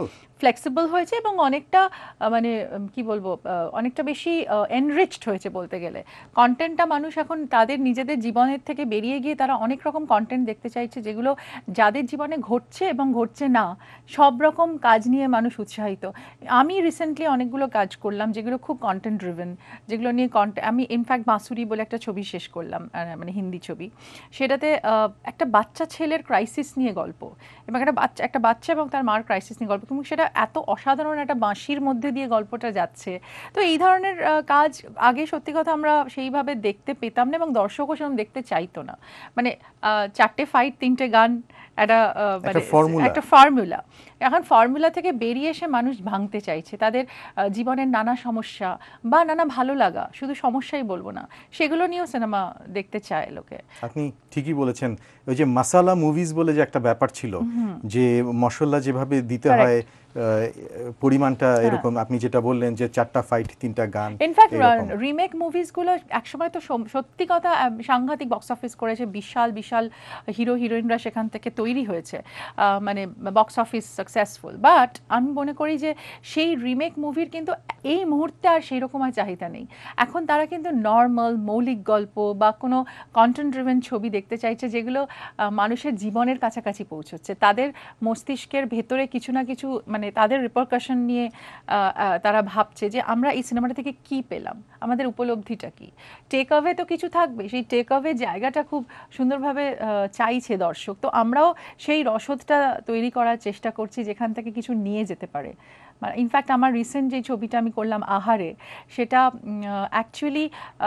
ফ্লেক্সিবল হয়েছে এবং অনেকটা মানে কি বলবো অনেকটা বেশি এনরিচড হয়েছে বলতে গেলে। কন্টেন্টটা মানুষ এখন তাদের নিজেদের জীবনের থেকে বেরিয়ে গিয়ে তারা অনেক রকম কন্টেন্ট দেখতে চাইছে, যেগুলো যাদের জীবনে ঘটছে এবং ঘটছে না সব রকম কাজ নিয়ে মানুষ উৎসাহিত। আমি রিসেন্টলি অনেকগুলো কাজ করলাম যেগুলো খুব কন্টেন্ট ড্রিভেন, যেগুলো নিয়ে কন্টেন্ট, আমি ইনফ্যাক্ট বাঁশুরি বলে একটা ছবি শেষ করলাম, মানে হিন্দি ছবি, সেটাতে একটা বাচ্চা ছেলের ক্রাইসিস নিয়ে গল্প এবং একটা বাচ্চা একটা বাচ্চা এবং তার মার ক্রাইসিস নিয়ে গল্প, কিন্তু সেটা এত অসাধারণ একটা বাঁশির মধ্যে দিয়ে গল্পটা যাচ্ছে। তো এই ধরনের কাজ আগে সত্যি কথা আমরা সেইভাবে দেখতে পেতাম না এবং দর্শকও সেরকম দেখতে চাইতো না। মানে চারটে ফাইট তিনটে গান একটা মানে একটা ফর্মুলা, এখন ফর্মুলা থেকে বেরিয়ে এসে মানুষ ভাঙতে চাইছে তাদের জীবনের নানা সমস্যা বা নানা ভালো লাগা, শুধু সমস্যাই বলবো না, সেগুলো নিয়েও সিনেমা দেখতে চায় লোকে।
আপনি ঠিকই বলেছেন। ওই যে মাসালা মুভিজ বলে যে একটা ব্যাপার ছিল, যে মশলা যেভাবে দিতে হয় পরিমাণটা এরকম, আপনি যেটা বললেন যে চারটা ফাইট তিনটা গান,
ইনফ্যাক্ট রিমেক মুভিজগুলো একসময় তো সত্যি কথা সাংঘাতিক বক্স অফিস করেছে, বিশাল বিশাল হিরো হিরোইনরা সেখান থেকে তৈরি হয়েছে, মানে বক্স অফিস সাকসেসফুল। বাট আমি মনে করি যে সেই রিমেক মুভির কিন্তু এই মুহূর্তে আর সেই রকম আর চাহিদা নেই। এখন তারা কিন্তু নর্মাল মৌলিক গল্প বা কোনো কন্টেন্ট ড্রিভেন ছবি দেখতে চাইছে, যেগুলো মানুষের জীবনের কাছাকাছি পৌঁছচ্ছে, তাদের মস্তিষ্কের ভেতরে কিছু না কিছু মানে তাদের রিপারকাশন নিয়ে তারা ভাবছে যে আমরা এই সিনেমাটা থেকে কি পেলাম, আমাদের উপলব্ধিটা কি। টেক অ্যাওয়ে তো কিছু থাকবে, সেই টেক অ্যাওয়ে জায়গাটা খুব সুন্দরভাবে চাইছে দর্শক, তো আমরাও সেই রসদটা তৈরি করার চেষ্টা করছি যেখান থেকে কিছু নিয়ে যেতে পারে। ইনফ্যাক্ট আমার রিসেন্ট যে ছবিটা আমি করলাম আহারে, সেটা অ্যাকচুয়ালি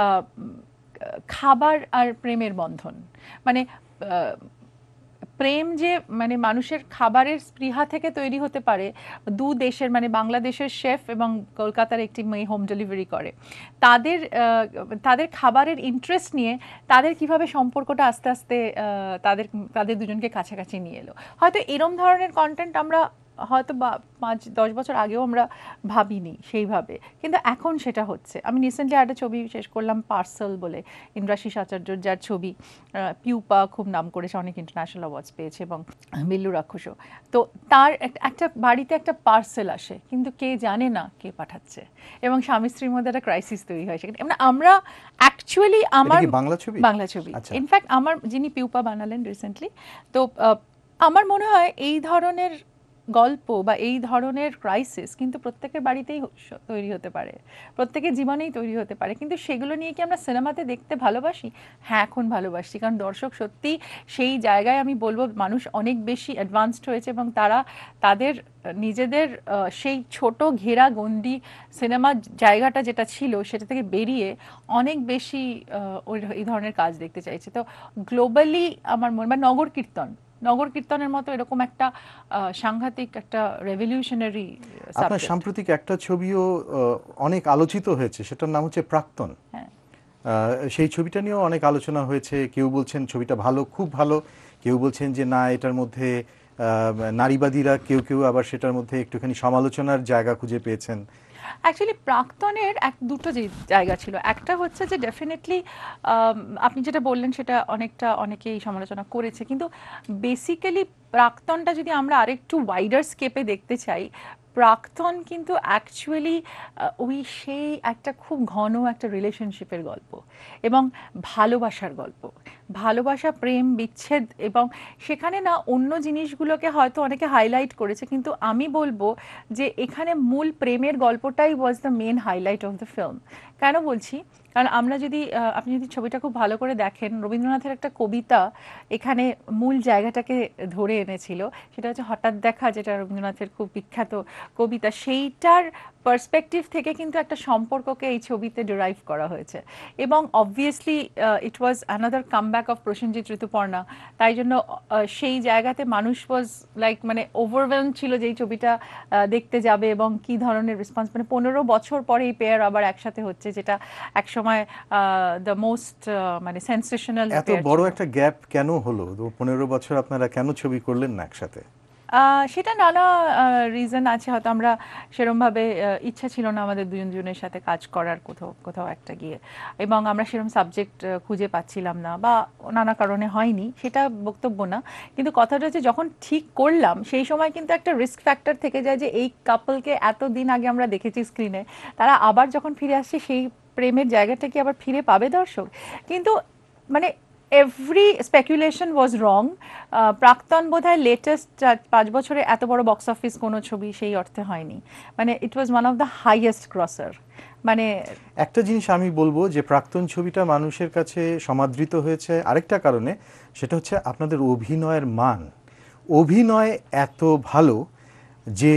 খাবার আর প্রেমের বন্ধন, মানে প্রেম যে মানে মানুষের খাবারের স্পৃহা থেকে তৈরি হতে পারে। দু দেশের মানে বাংলাদেশের শেফ এবং কলকাতার একটি মেয়ে হোম ডেলিভারি করে, তাদের তাদের খাবারের ইন্টারেস্ট নিয়ে তাদের কিভাবে সম্পর্কটা আস্তে আস্তে তাদের তাদের দুজনকে কাছাকাছি নিয়ে এলো। হয়তো এরম ধরনের কন্টেন্ট আমরা হয়তো বা পাঁচ দশ বছর আগেও আমরা ভাবিনি সেইভাবে, কিন্তু এখন সেটা হচ্ছে। আমি রিসেন্টলি একটা ছবি শেষ করলাম পার্সেল বলে, ইন্দ্রাশিস আচার্যর যার ছবি, পিউপা খুব নাম করেছে, অনেক ইন্টারন্যাশনাল অ্যাওয়ার্ডস পেয়েছে, এবং বিল্লু রাক্ষসও। তো তার একটা বাড়িতে একটা পার্সেল আসে, কিন্তু কে জানে না কে পাঠাচ্ছে, এবং স্বামী স্ত্রীর মধ্যে একটা ক্রাইসিস তৈরি হয় সেখানে। মানে আমরা অ্যাকচুয়ালি আমার
বাংলা ছবি
বাংলা ছবি ইনফ্যাক্ট আমার যিনি পিউপা বানালেন রিসেন্টলি, তো আমার মনে হয় এই ধরনের গল্প বা এই ধরনের ক্রাইসিস কিন্তু প্রত্যেকের বাড়িতেই তৈরি হতে পারে, প্রত্যেকের জীবনেই তৈরি হতে পারে, কিন্তু সেগুলো নিয়ে কি আমরা সিনেমাতে দেখতে ভালোবাসি? হ্যাঁ, এখন ভালোবাসি, কারণ দর্শক সত্যি সেই জায়গায় আমি বলবো মানুষ অনেক বেশি অ্যাডভান্সড হয়েছে এবং তারা তাদের নিজেদের সেই ছোট ঘেরা গণ্ডি সিনেমার জায়গাটা যেটা ছিল সেটা থেকে বেরিয়ে অনেক বেশি ওই এই ধরনের কাজ দেখতে চাইছে। তো গ্লোবালি আমার মনে বা নগর কীর্তন নগর কীর্তনের মতো এরকম একটা সাংঘাতিক একটা রেভলিউশনারি।
আপনার সাম্প্রতিক একটা ছবিও অনেক আলোচিত হয়েছে, সেটার নাম হচ্ছে প্রাক্তন।
হ্যাঁ,
সেই ছবিটা নিয়েও অনেক আলোচনা হয়েছে, কেউ বলছেন ছবিটা ভালো, খুব ভালো, কেউ বলছেন যে না এটার মধ্যে নারীবাদীরা কেউ কেউ আবার সেটার মধ্যে একটুখানি সমালোচনার জায়গা খুঁজে পেয়েছেন।
অ্যাকচুয়ালি প্রাক্তনের এক দুটো যে জায়গা ছিল, একটা হচ্ছে যে ডেফিনেটলি আপনি যেটা বললেন সেটা অনেকটা অনেকেই সমালোচনা করেছে, কিন্তু বেসিক্যালি প্রাক্তনটা যদি আমরা আরেকটু ওয়াইডার স্কেপে দেখতে চাই, প্রাক্তন কিন্তু অ্যাকচুয়ালি ওই সেই একটা খুব ঘন একটা রিলেশনশিপের গল্প এবং ভালোবাসার গল্প, ভালোবাসা, প্রেম, বিচ্ছেদ, এবং সেখানে না অন্য জিনিসগুলোকে হয়তো অনেকে হাইলাইট করেছে, কিন্তু আমি বলবো যে এখানে মূল প্রেমের গল্পটাই was the main highlight of the film. কেন বলছি? কারণ আমরা যদি আপনি যদি ছবিটা খুব ভালো করে দেখেন, রবীন্দ্রনাথের একটা কবিতা এখানে মূল জায়গাটাকে ধরে এনেছিল, সেটা হচ্ছে হঠাৎ দেখা, যেটা রবীন্দ্রনাথের খুব বিখ্যাত কবিতা, সেইটার পার্সপেক্টিভ থেকে কিন্তু একটা সম্পর্ককে এই ছবিতে ডিরাইভ করা হয়েছে। এবং obviously it was another comeback of Prosenjit Rituparna, তাই জন্য সেই জায়গাতে মানুষ ওয়াজ লাইক মানে ওভারওয়েলম ছিল যে এই ছবিটা দেখতে যাবে এবং কি ধরনের রেসপন্স, মানে পনেরো বছর পরে এই পেয়ার আবার একসাথে হচ্ছে, যেটা একসময় দ্য মোস্ট মানে সেন্সেশনাল।
এত বড় একটা গ্যাপ কেন হলো? পনেরো বছর আপনারা কেন ছবি করলেন না একসাথে?
সেটা নানা রিজন আছে, হয়তো আমরা সেরমভাবে ইচ্ছা ছিল না আমাদের দুজন দুজনের সাথে কাজ করার কোথাও কোথাও একটা গিয়ে, এবং আমরা সেরকম সাবজেক্ট খুঁজে পাচ্ছিলাম না বা নানা কারণে হয়নি, সেটা বক্তব্য না। কিন্তু কথাটা হচ্ছে যখন ঠিক করলাম সেই সময় কিন্তু একটা রিস্ক ফ্যাক্টর থেকে যায় যে এই কাপলকে এতদিন আগে আমরা দেখেছি স্ক্রিনে, তারা আবার যখন ফিরে আসছে সেই প্রেমের জায়গাটা কি আবার ফিরে পাবে দর্শক? কিন্তু মানে এভরি স্পেকুলেশন ওয়াজ রং। প্রাক্তন বোধহয় লেটেস্ট পাঁচ বছরে এত বড় বক্স অফিস কোনো ছবি সেই অর্থে হয়নি, মানে it was one of the highest grosser. মানে
একটা জিনিস আমি বলবো যে প্রাক্তন ছবিটা মানুষের কাছে সমাদৃত হয়েছে আরেকটা কারণে, সেটা হচ্ছে আপনাদের অভিনয়ের মান। অভিনয় এত ভালো যে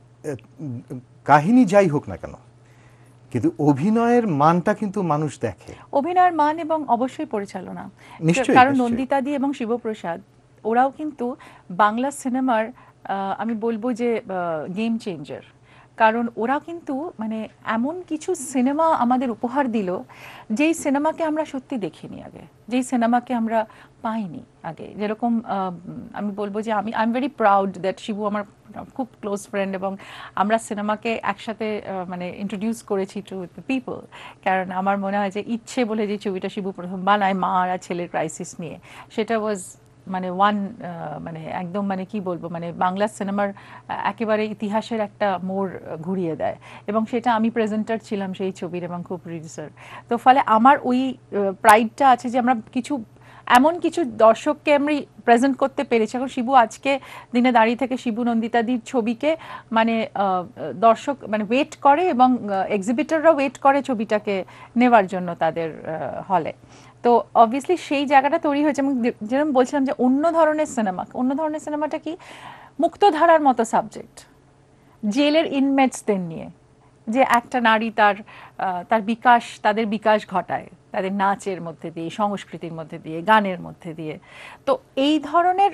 কাহিনী যাই হোক না কেন, কিন্তু অভিনয়ের মানটা কিন্তু মানুষ দেখে,
অভিনয়ের মান এবং অবশ্যই পরিচালনা। কারণ নন্দিতা দি এবং শিবপ্রসাদ ওরাও কিন্তু বাংলা সিনেমার আমি বলবো যে গেম চেঞ্জার। কারণ ওরা কিন্তু মানে এমন কিছু সিনেমা আমাদের উপহার দিল যেই সিনেমাকে আমরা সত্যি দেখিনি আগে, যেই সিনেমাকে আমরা পাইনি আগে। যেরকম আমি বলবো যে আমি I am very proud that Shibu আমার খুব ক্লোজ ফ্রেন্ড, এবং আমরা সিনেমাকে একসাথে মানে ইন্ট্রোডিউস করেছি টু দ্য পিপল। কারণ আমার মনে হয় যে ইচ্ছে বলে যে ছবিটা শিবু প্রথম বানায় মা আর ছেলের ক্রাইসিস নিয়ে, সেটা ওয়াজ মানে ওয়ান মানে একদম মানে কি বলবো মানে বাংলা সিনেমার একেবারে ইতিহাসের একটা মোড় ঘুরিয়ে দেয়, এবং সেটা আমি প্রেজেন্টার ছিলাম সেই ছবির এবং খুব প্রডিউসার। তো ফলে আমার ওই প্রাইডটা আছে যে আমরা কিছু এমন কিছু দর্শককে আমি প্রেজেন্ট করতে পেরেছি। এখন শিবু আজকে দিনে দাঁড়িয়ে থেকে শিবু নন্দিতাদির ছবিকে মানে দর্শক মানে ওয়েট করে, এবং এক্সিবিটররা ওয়েট করে ছবিটাকে নেওয়ার জন্য তাদের হলে। তো অবভিয়াসলি সেই জায়গাটা তৈরি হয়েছে। এবং যেরকম বলছিলাম যে অন্য ধরনের সিনেমা, অন্য ধরনের সিনেমাটা কি মুক্তধারার মতো সাবজেক্ট, জেলের ইনমেটসদের নিয়ে, যে একটা নারী তার তার বিকাশ তাদের বিকাশ ঘটায় তাদের নাচের মধ্যে দিয়ে, সংস্কৃতির মধ্যে দিয়ে, গানের মধ্যে দিয়ে। তো এই ধরনের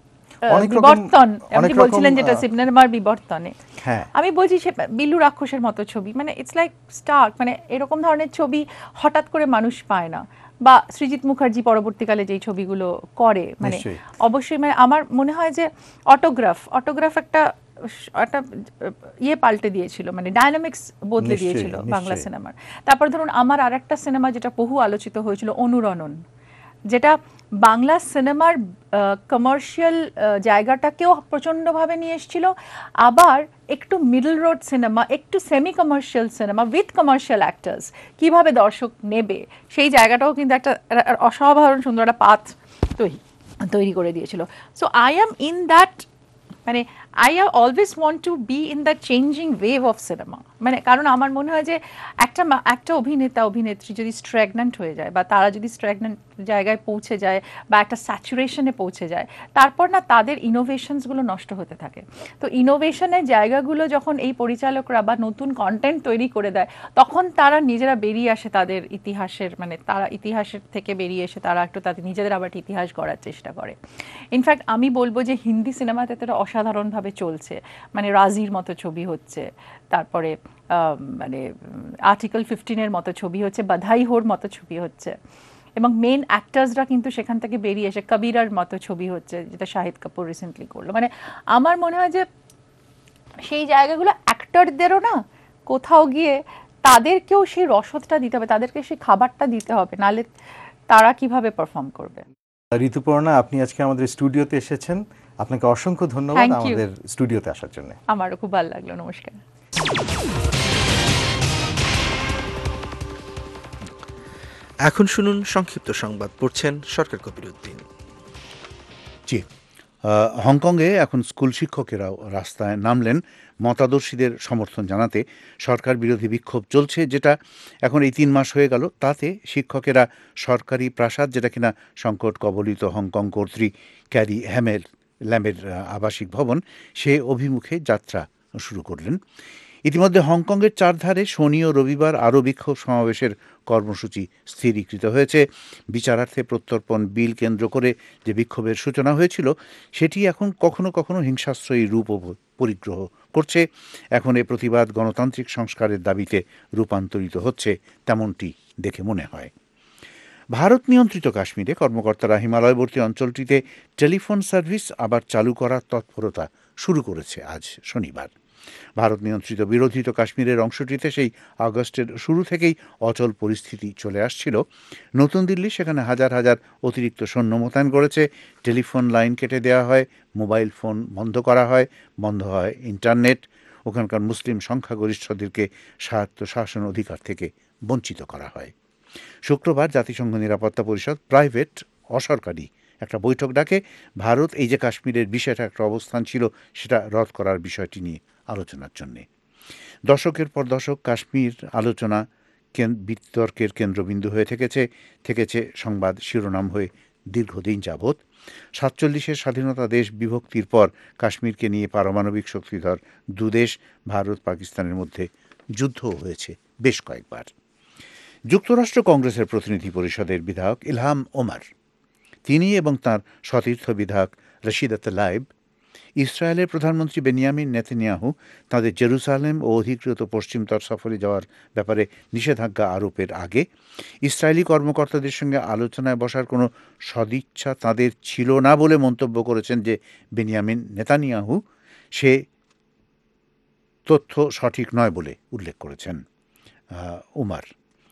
বিবর্তন আপনি বলছিলেন যেটা সিনেমার বিবর্তনে, আমি বলছি সে বিল্লু রাক্ষসের মতো ছবি, মানে ইটস লাইক স্টার্ক, মানে এরকম ধরনের ছবি হঠাৎ করে মানুষ পায় না। বা সৃজিত মুখার্জি পরবর্তীকালে যেই ছবিগুলো করে, মানে অবশ্যই মানে আমার মনে হয় যে অটোগ্রাফ অটোগ্রাফ একটা একটা ইয়ে পাল্টে দিয়েছিল, মানে ডায়নামিক্স বদলে দিয়েছিল বাংলা সিনেমার। তারপর ধরুন আমার আর একটা সিনেমা যেটা বহু আলোচিত হয়েছিল, অনুরণন, যেটা বাংলা সিনেমার কমার্শিয়াল জায়গাটাকেও প্রচণ্ডভাবে নিয়ে এসেছিল, আবার একটু মিডল রোড সিনেমা, একটু semi commercial cinema with commercial actors কীভাবে দর্শক নেবে সেই জায়গাটাও কিন্তু একটা অসাধারণ সুন্দর একটা পাথ তৈরি তৈরি করে দিয়েছিল। So I am in that, মানে I always want to be in the changing wave of cinema. মানে কারণ আমার মনে হয় যে একটা একটা অভিনেতা অভিনেত্রী যদি স্ট্র্যাগন্যান্ট হয়ে যায়, বা তারা যদি স্ট্র্যাগন্যান্ট জায়গায় পৌঁছে যায় বা একটা স্যাচুরেশনে পৌঁছে যায়, তারপর না তাদের ইনোভেশনসগুলো নষ্ট হতে থাকে। তো ইনোভেশনের জায়গাগুলো যখন এই পরিচালকরা বা নতুন কন্টেন্ট তৈরি করে দেয়, তখন তারা নিজেরা বেরিয়ে আসে তাদের ইতিহাসের, মানে তারা ইতিহাসের থেকে বেরিয়ে এসে তারা একটু তাদের নিজেদের আবার ইতিহাস গড়ার চেষ্টা করে। ইনফ্যাক্ট আমি বলবো যে হিন্দি সিনেমাতে তারা অসাধারণভাবে চলছে, মানে রাজির মতো ছবি হচ্ছে, তারপরে মানে আর্টিকেল ফিফটিনের মতো ছবি হচ্ছে, বাধাই হোর মতো ছবি হচ্ছে, এবং মেন অ্যাক্টার্সরা কিন্তু সেখান থেকে বেরিয়ে এসে কবিরার মতো ছবি হচ্ছে, যেটা শাহিদ কাপুর রিসেন্টলি করলো। মানে আমার মনে হয় যে সেই জায়গাগুলো অ্যাক্টরদেরও না কোথাও গিয়ে তাদেরকেও সেই রসদটা দিতে হবে, তাদেরকে সেই খাবারটা দিতে হবে, নাহলে তারা কিভাবে পারফর্ম করবে।
ঋতুপর্ণা, আপনি আজকে আমাদের স্টুডিওতে এসেছেন, আপনাকে অসংখ্য ধন্যবাদ আমাদের স্টুডিওতে আসার জন্য।
আমারও খুব ভালো লাগলো, নমস্কার।
এখন শুনুন সংক্ষিপ্ত সংবাদ, পড়ছেন সরকার কবিরউদ্দিন।
জি, হংকংয়ে এখন স্কুল শিক্ষকেরাও রাস্তায় নামলেন মতাদর্শীদের সমর্থন জানাতে। সরকার বিরোধী বিক্ষোভ চলছে, যেটা এখন এই তিন মাস হয়ে গেল। তাতে শিক্ষকেরা সরকারি প্রাসাদ, যেটা কিনা সংকট কবলিত হংকং কর্তৃক ক্যারি হ্যামের ল্যামের আবাসিক ভবন, সে অভিমুখে যাত্রা শুরু করলেন। ইতিমধ্যে হংকংয়ের চারধারে শনি ও রবিবার আরও বিক্ষোভ সমাবেশের কর্মসূচি স্থিরীকৃত হয়েছে। বিচারার্থে প্রত্যর্পণ বিল কেন্দ্র করে যে বিক্ষোভের সূচনা হয়েছিল, সেটি এখন কখনো কখনো হিংসাশ্রয়ী রূপ পরিগ্রহ করছে। এখন এ প্রতিবাদ গণতান্ত্রিক সংস্কারের দাবিতে রূপান্তরিত হচ্ছে, তেমনটি দেখে মনে হয়। ভারত নিয়ন্ত্রিত কাশ্মীরে কর্মকর্তারা হিমালয়বর্তী অঞ্চলটিতে টেলিফোন সার্ভিস আবার চালু করার তৎপরতা শুরু করেছে আজ শনিবার। ভারত নিয়ন্ত্রিত বিরোধিত কাশ্মীরের অংশটিতে সেই আগস্টের শুরু থেকেই অচল পরিস্থিতি চলে আসছিল। নতুন দিল্লি সেখানে হাজার হাজার অতিরিক্ত সৈন্য মোতায়েন করেছে। টেলিফোন লাইন কেটে দেওয়া হয়, মোবাইল ফোন বন্ধ করা হয়, বন্ধ হয় ইন্টারনেট। ওখানকার মুসলিম সংখ্যাগরিষ্ঠদেরকে স্বায়ত্ত শাসন অধিকার থেকে বঞ্চিত করা হয়। শুক্রবার জাতিসংঘ নিরাপত্তা পরিষদ প্রাইভেট অসরকারি একটা বৈঠক ডাকে। ভারত এই যে কাশ্মীরের বিশেষ একটা অবস্থান ছিল সেটা রদ করার বিষয়টি নিয়ে আলোচনার জন্যে। দশকের পর দশক কাশ্মীর আলোচনা বিতর্কের কেন্দ্রবিন্দু হয়ে থেকেছে থেকেছে সংবাদ শিরোনাম হয়ে দীর্ঘদিন যাবৎ। সাতচল্লিশের স্বাধীনতা দেশ বিভক্তির পর কাশ্মীরকে নিয়ে পারমাণবিক শক্তিধর দুদেশ ভারত পাকিস্তানের মধ্যে যুদ্ধও হয়েছে বেশ কয়েকবার। যুক্তরাষ্ট্র কংগ্রেসের প্রতিনিধি পরিষদের বিধায়ক ইলহাম ওমর, তিনি এবং তাঁর সতীর্থ বিধায়ক রশিদা তলায়েব ইসরায়েলের প্রধানমন্ত্রী বেনিয়ামিন নেতানিয়াহু তাঁদের জেরুসালেম ও অধিকৃত পশ্চিমতট সফরে যাওয়ার ব্যাপারে নিষেধাজ্ঞা আরোপের আগে ইসরায়েলি কর্মকর্তাদের সঙ্গে আলোচনায় বসার কোনো সদিচ্ছা তাঁদের ছিল না বলে মন্তব্য করেছেন যে বেনিয়ামিন নেতানিয়াহু, সে তথ্য সঠিক নয় বলে উল্লেখ করেছেন ওমর।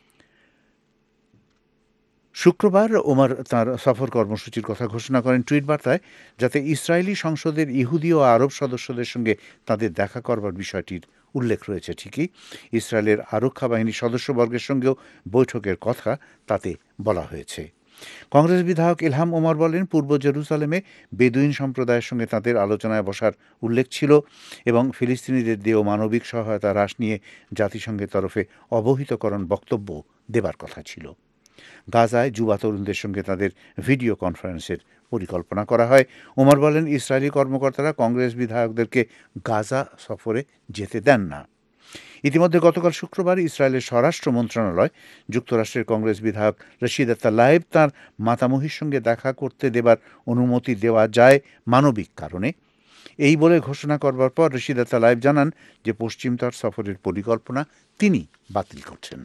শুক্রবার ওমর তাঁর সফর কর্মসূচির কথা ঘোষণা করেন টুইট বার্তায়, যাতে ইসরায়েলি সংসদের ইহুদি ও আরব সদস্যদের সঙ্গে তাদের দেখা করবার বিষয়টির উল্লেখ রয়েছে ঠিকই, ইসরায়েলের আরক্ষা বাহিনীর সদস্যবর্গের সঙ্গেও বৈঠকের কথা তাতে বলা হয়েছে। কংগ্রেস বিধায়ক ইলহাম ওমর বলেন, পূর্ব জেরুসালেমে বেদুইন সম্প্রদায়ের সঙ্গে তাদের আলোচনায় বসার উল্লেখ ছিল এবং ফিলিস্তিনিদের দেয় মানবিক সহায়তা হ্রাস নিয়ে জাতিসংঘের তরফে অবহিতকরণ বক্তব্য দেবার কথা ছিল। গাজায় যুবা তরুণদের সঙ্গে তাদের ভিডিও কনফারেন্সের পরিকল্পনা করা হয়। ওমর বলেন, ইসরায়েলি কর্মকর্তারা কংগ্রেস বিধায়কদেরকে গাজা সফরে যেতে দেন না। ইতিমধ্যে গতকাল শুক্রবার ইসরায়েলের স্বরাষ্ট্র মন্ত্রণালয় যুক্তরাষ্ট্রের কংগ্রেস বিধায়ক রশিদা তলায়েব তাঁর মাতামহীর সঙ্গে দেখা করতে দেবার অনুমতি দেওয়া যায় মানবিক কারণে, এই বলে ঘোষণা করবার পর রশিদা তলায়েব জানান যে পশ্চিমতট সফরের পরিকল্পনা তিনি বাতিল করছেন।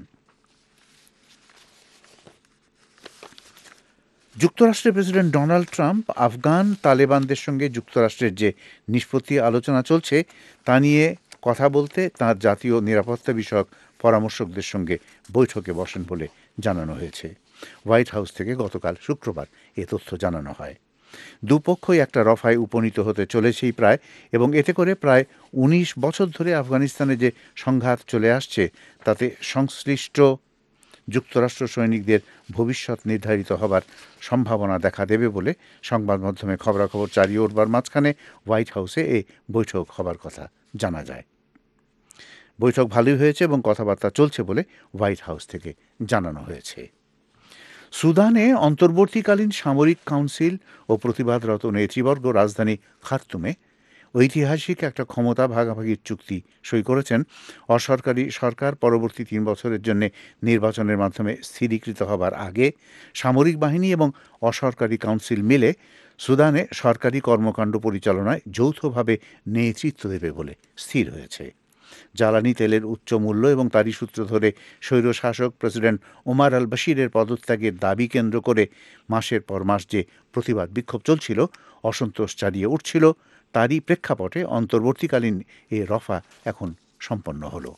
যুক্তরাষ্ট্রের প্রেসিডেন্ট ডোনাল্ড ট্রাম্প আফগান তালেবানদের সঙ্গে যুক্তরাষ্ট্রের যে নিষ্পত্তি আলোচনা চলছে তা নিয়ে কথা বলতে তাঁর জাতীয় নিরাপত্তা বিষয়ক পরামর্শকদের সঙ্গে বৈঠকে বসেন বলে জানানো হয়েছে। হোয়াইট হাউস থেকে গতকাল শুক্রবার এ তথ্য জানানো হয়। দুপক্ষই একটা রফায় উপনীত হতে চলেছেই প্রায়, এবং এতে করে প্রায় উনিশ বছর ধরে আফগানিস্তানে যে সংঘাত চলে আসছে তাতে সংশ্লিষ্ট যুক্তরাষ্ট্র সৈনিকদের ভবিষ্যৎ নির্ধারিত হবার সম্ভাবনা দেখা দেবে বলে সংবাদ মাধ্যমে খবরাখবর চালিয়ে উঠবার মাঝখানে হোয়াইট হাউসে এই বৈঠক হবার কথা জানা যায়। বৈঠক ভালোই হয়েছে এবং কথাবার্তা চলছে বলে হোয়াইট হাউস থেকে জানানো হয়েছে। সুদানে অন্তর্বর্তীকালীন সামরিক কাউন্সিল ও প্রতিবাদরত নেতৃবর্গ রাজধানী খার্তুমে ঐতিহাসিক একটা ক্ষমতা ভাগাভাগির চুক্তি সই করেছেন। অসরকারি সরকার পরবর্তী তিন বছরের জন্য নির্বাচনের মাধ্যমে স্থিরীকৃত হবার আগে সামরিক বাহিনী এবং অসরকারি কাউন্সিল মিলে সুদানে সরকারি কর্মকাণ্ড পরিচালনায় যৌথভাবে নেতৃত্ব দেবে বলে স্থির হয়েছে। জ্বালানি তেলের উচ্চ মূল্য এবং তারই সূত্র ধরে স্বৈরশাসক প্রেসিডেন্ট ওমার আল বশিরের পদত্যাগের দাবি কেন্দ্র করে মাসের পর মাস যে প্রতিবাদ বিক্ষোভ চলছিল, অসন্তোষ চালিয়ে উঠছিল, তারই প্রেক্ষাপটে অন্তর্বর্তীকালীন এ রফা এখন সম্পন্ন হল।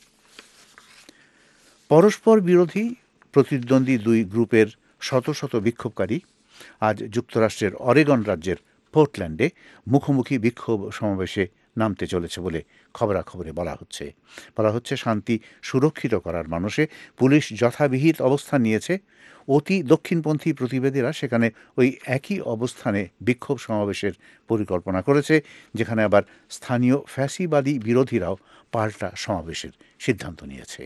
পরস্পর বিরোধী প্রতিদ্বন্দ্বী দুই গ্রুপের শত শত বিক্ষোভকারী আজ যুক্তরাষ্ট্রের অরেগন রাজ্যের পোর্টল্যান্ডে মুখোমুখি বিক্ষোভ সমাবেশে নামতে চলেছে বলে খবরাখবরে বলা হচ্ছে বলা হচ্ছে শান্তি সুরক্ষিত করার মানুষে পুলিশ যথাবিহিত অবস্থান নিয়েছে। অতি দক্ষিণপন্থী প্রতিবেদীরা সেখানে ওই একই অবস্থানে বিক্ষোভ সমাবেশের পরিকল্পনা করেছে, যেখানে আবার স্থানীয় ফ্যাসিবাদী বিরোধীরাও পাল্টা সমাবেশের সিদ্ধান্ত নিয়েছে।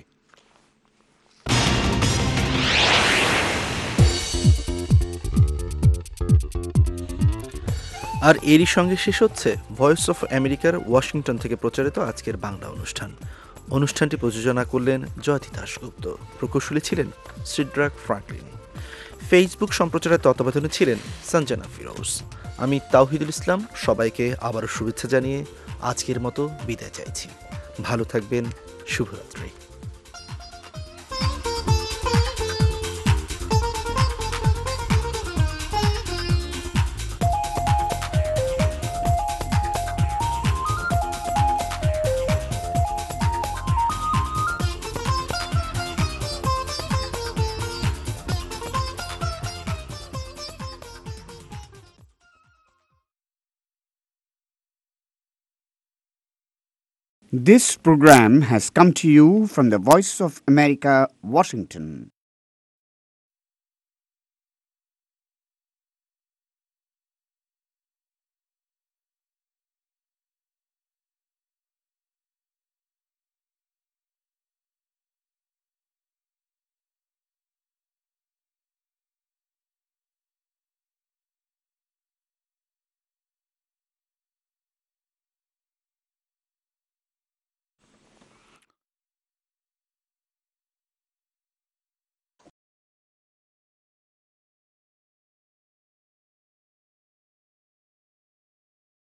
আর এরই সঙ্গে শেষ হচ্ছে ভয়েস অফ আমেরিকার ওয়াশিংটন থেকে প্রচারিত আজকের বাংলা অনুষ্ঠান। অনুষ্ঠানটি প্রযোজনা করলেন জয়তী দাশগুপ্ত, প্রকৌশলী ছিলেন সিড্রাক ফ্রাঙ্কলিন, ফেসবুক সম্প্রচারের তত্ত্বাবধানে ছিলেন সঞ্জনা ফিরোজ। আমি তাওহিদুল ইসলাম, সবাইকে আবারও শুভেচ্ছা জানিয়ে আজকের মতো বিদায় চাইছি। ভালো থাকবেন, শুভরাত্রি।
This program has come to you from the Voice of America, Washington.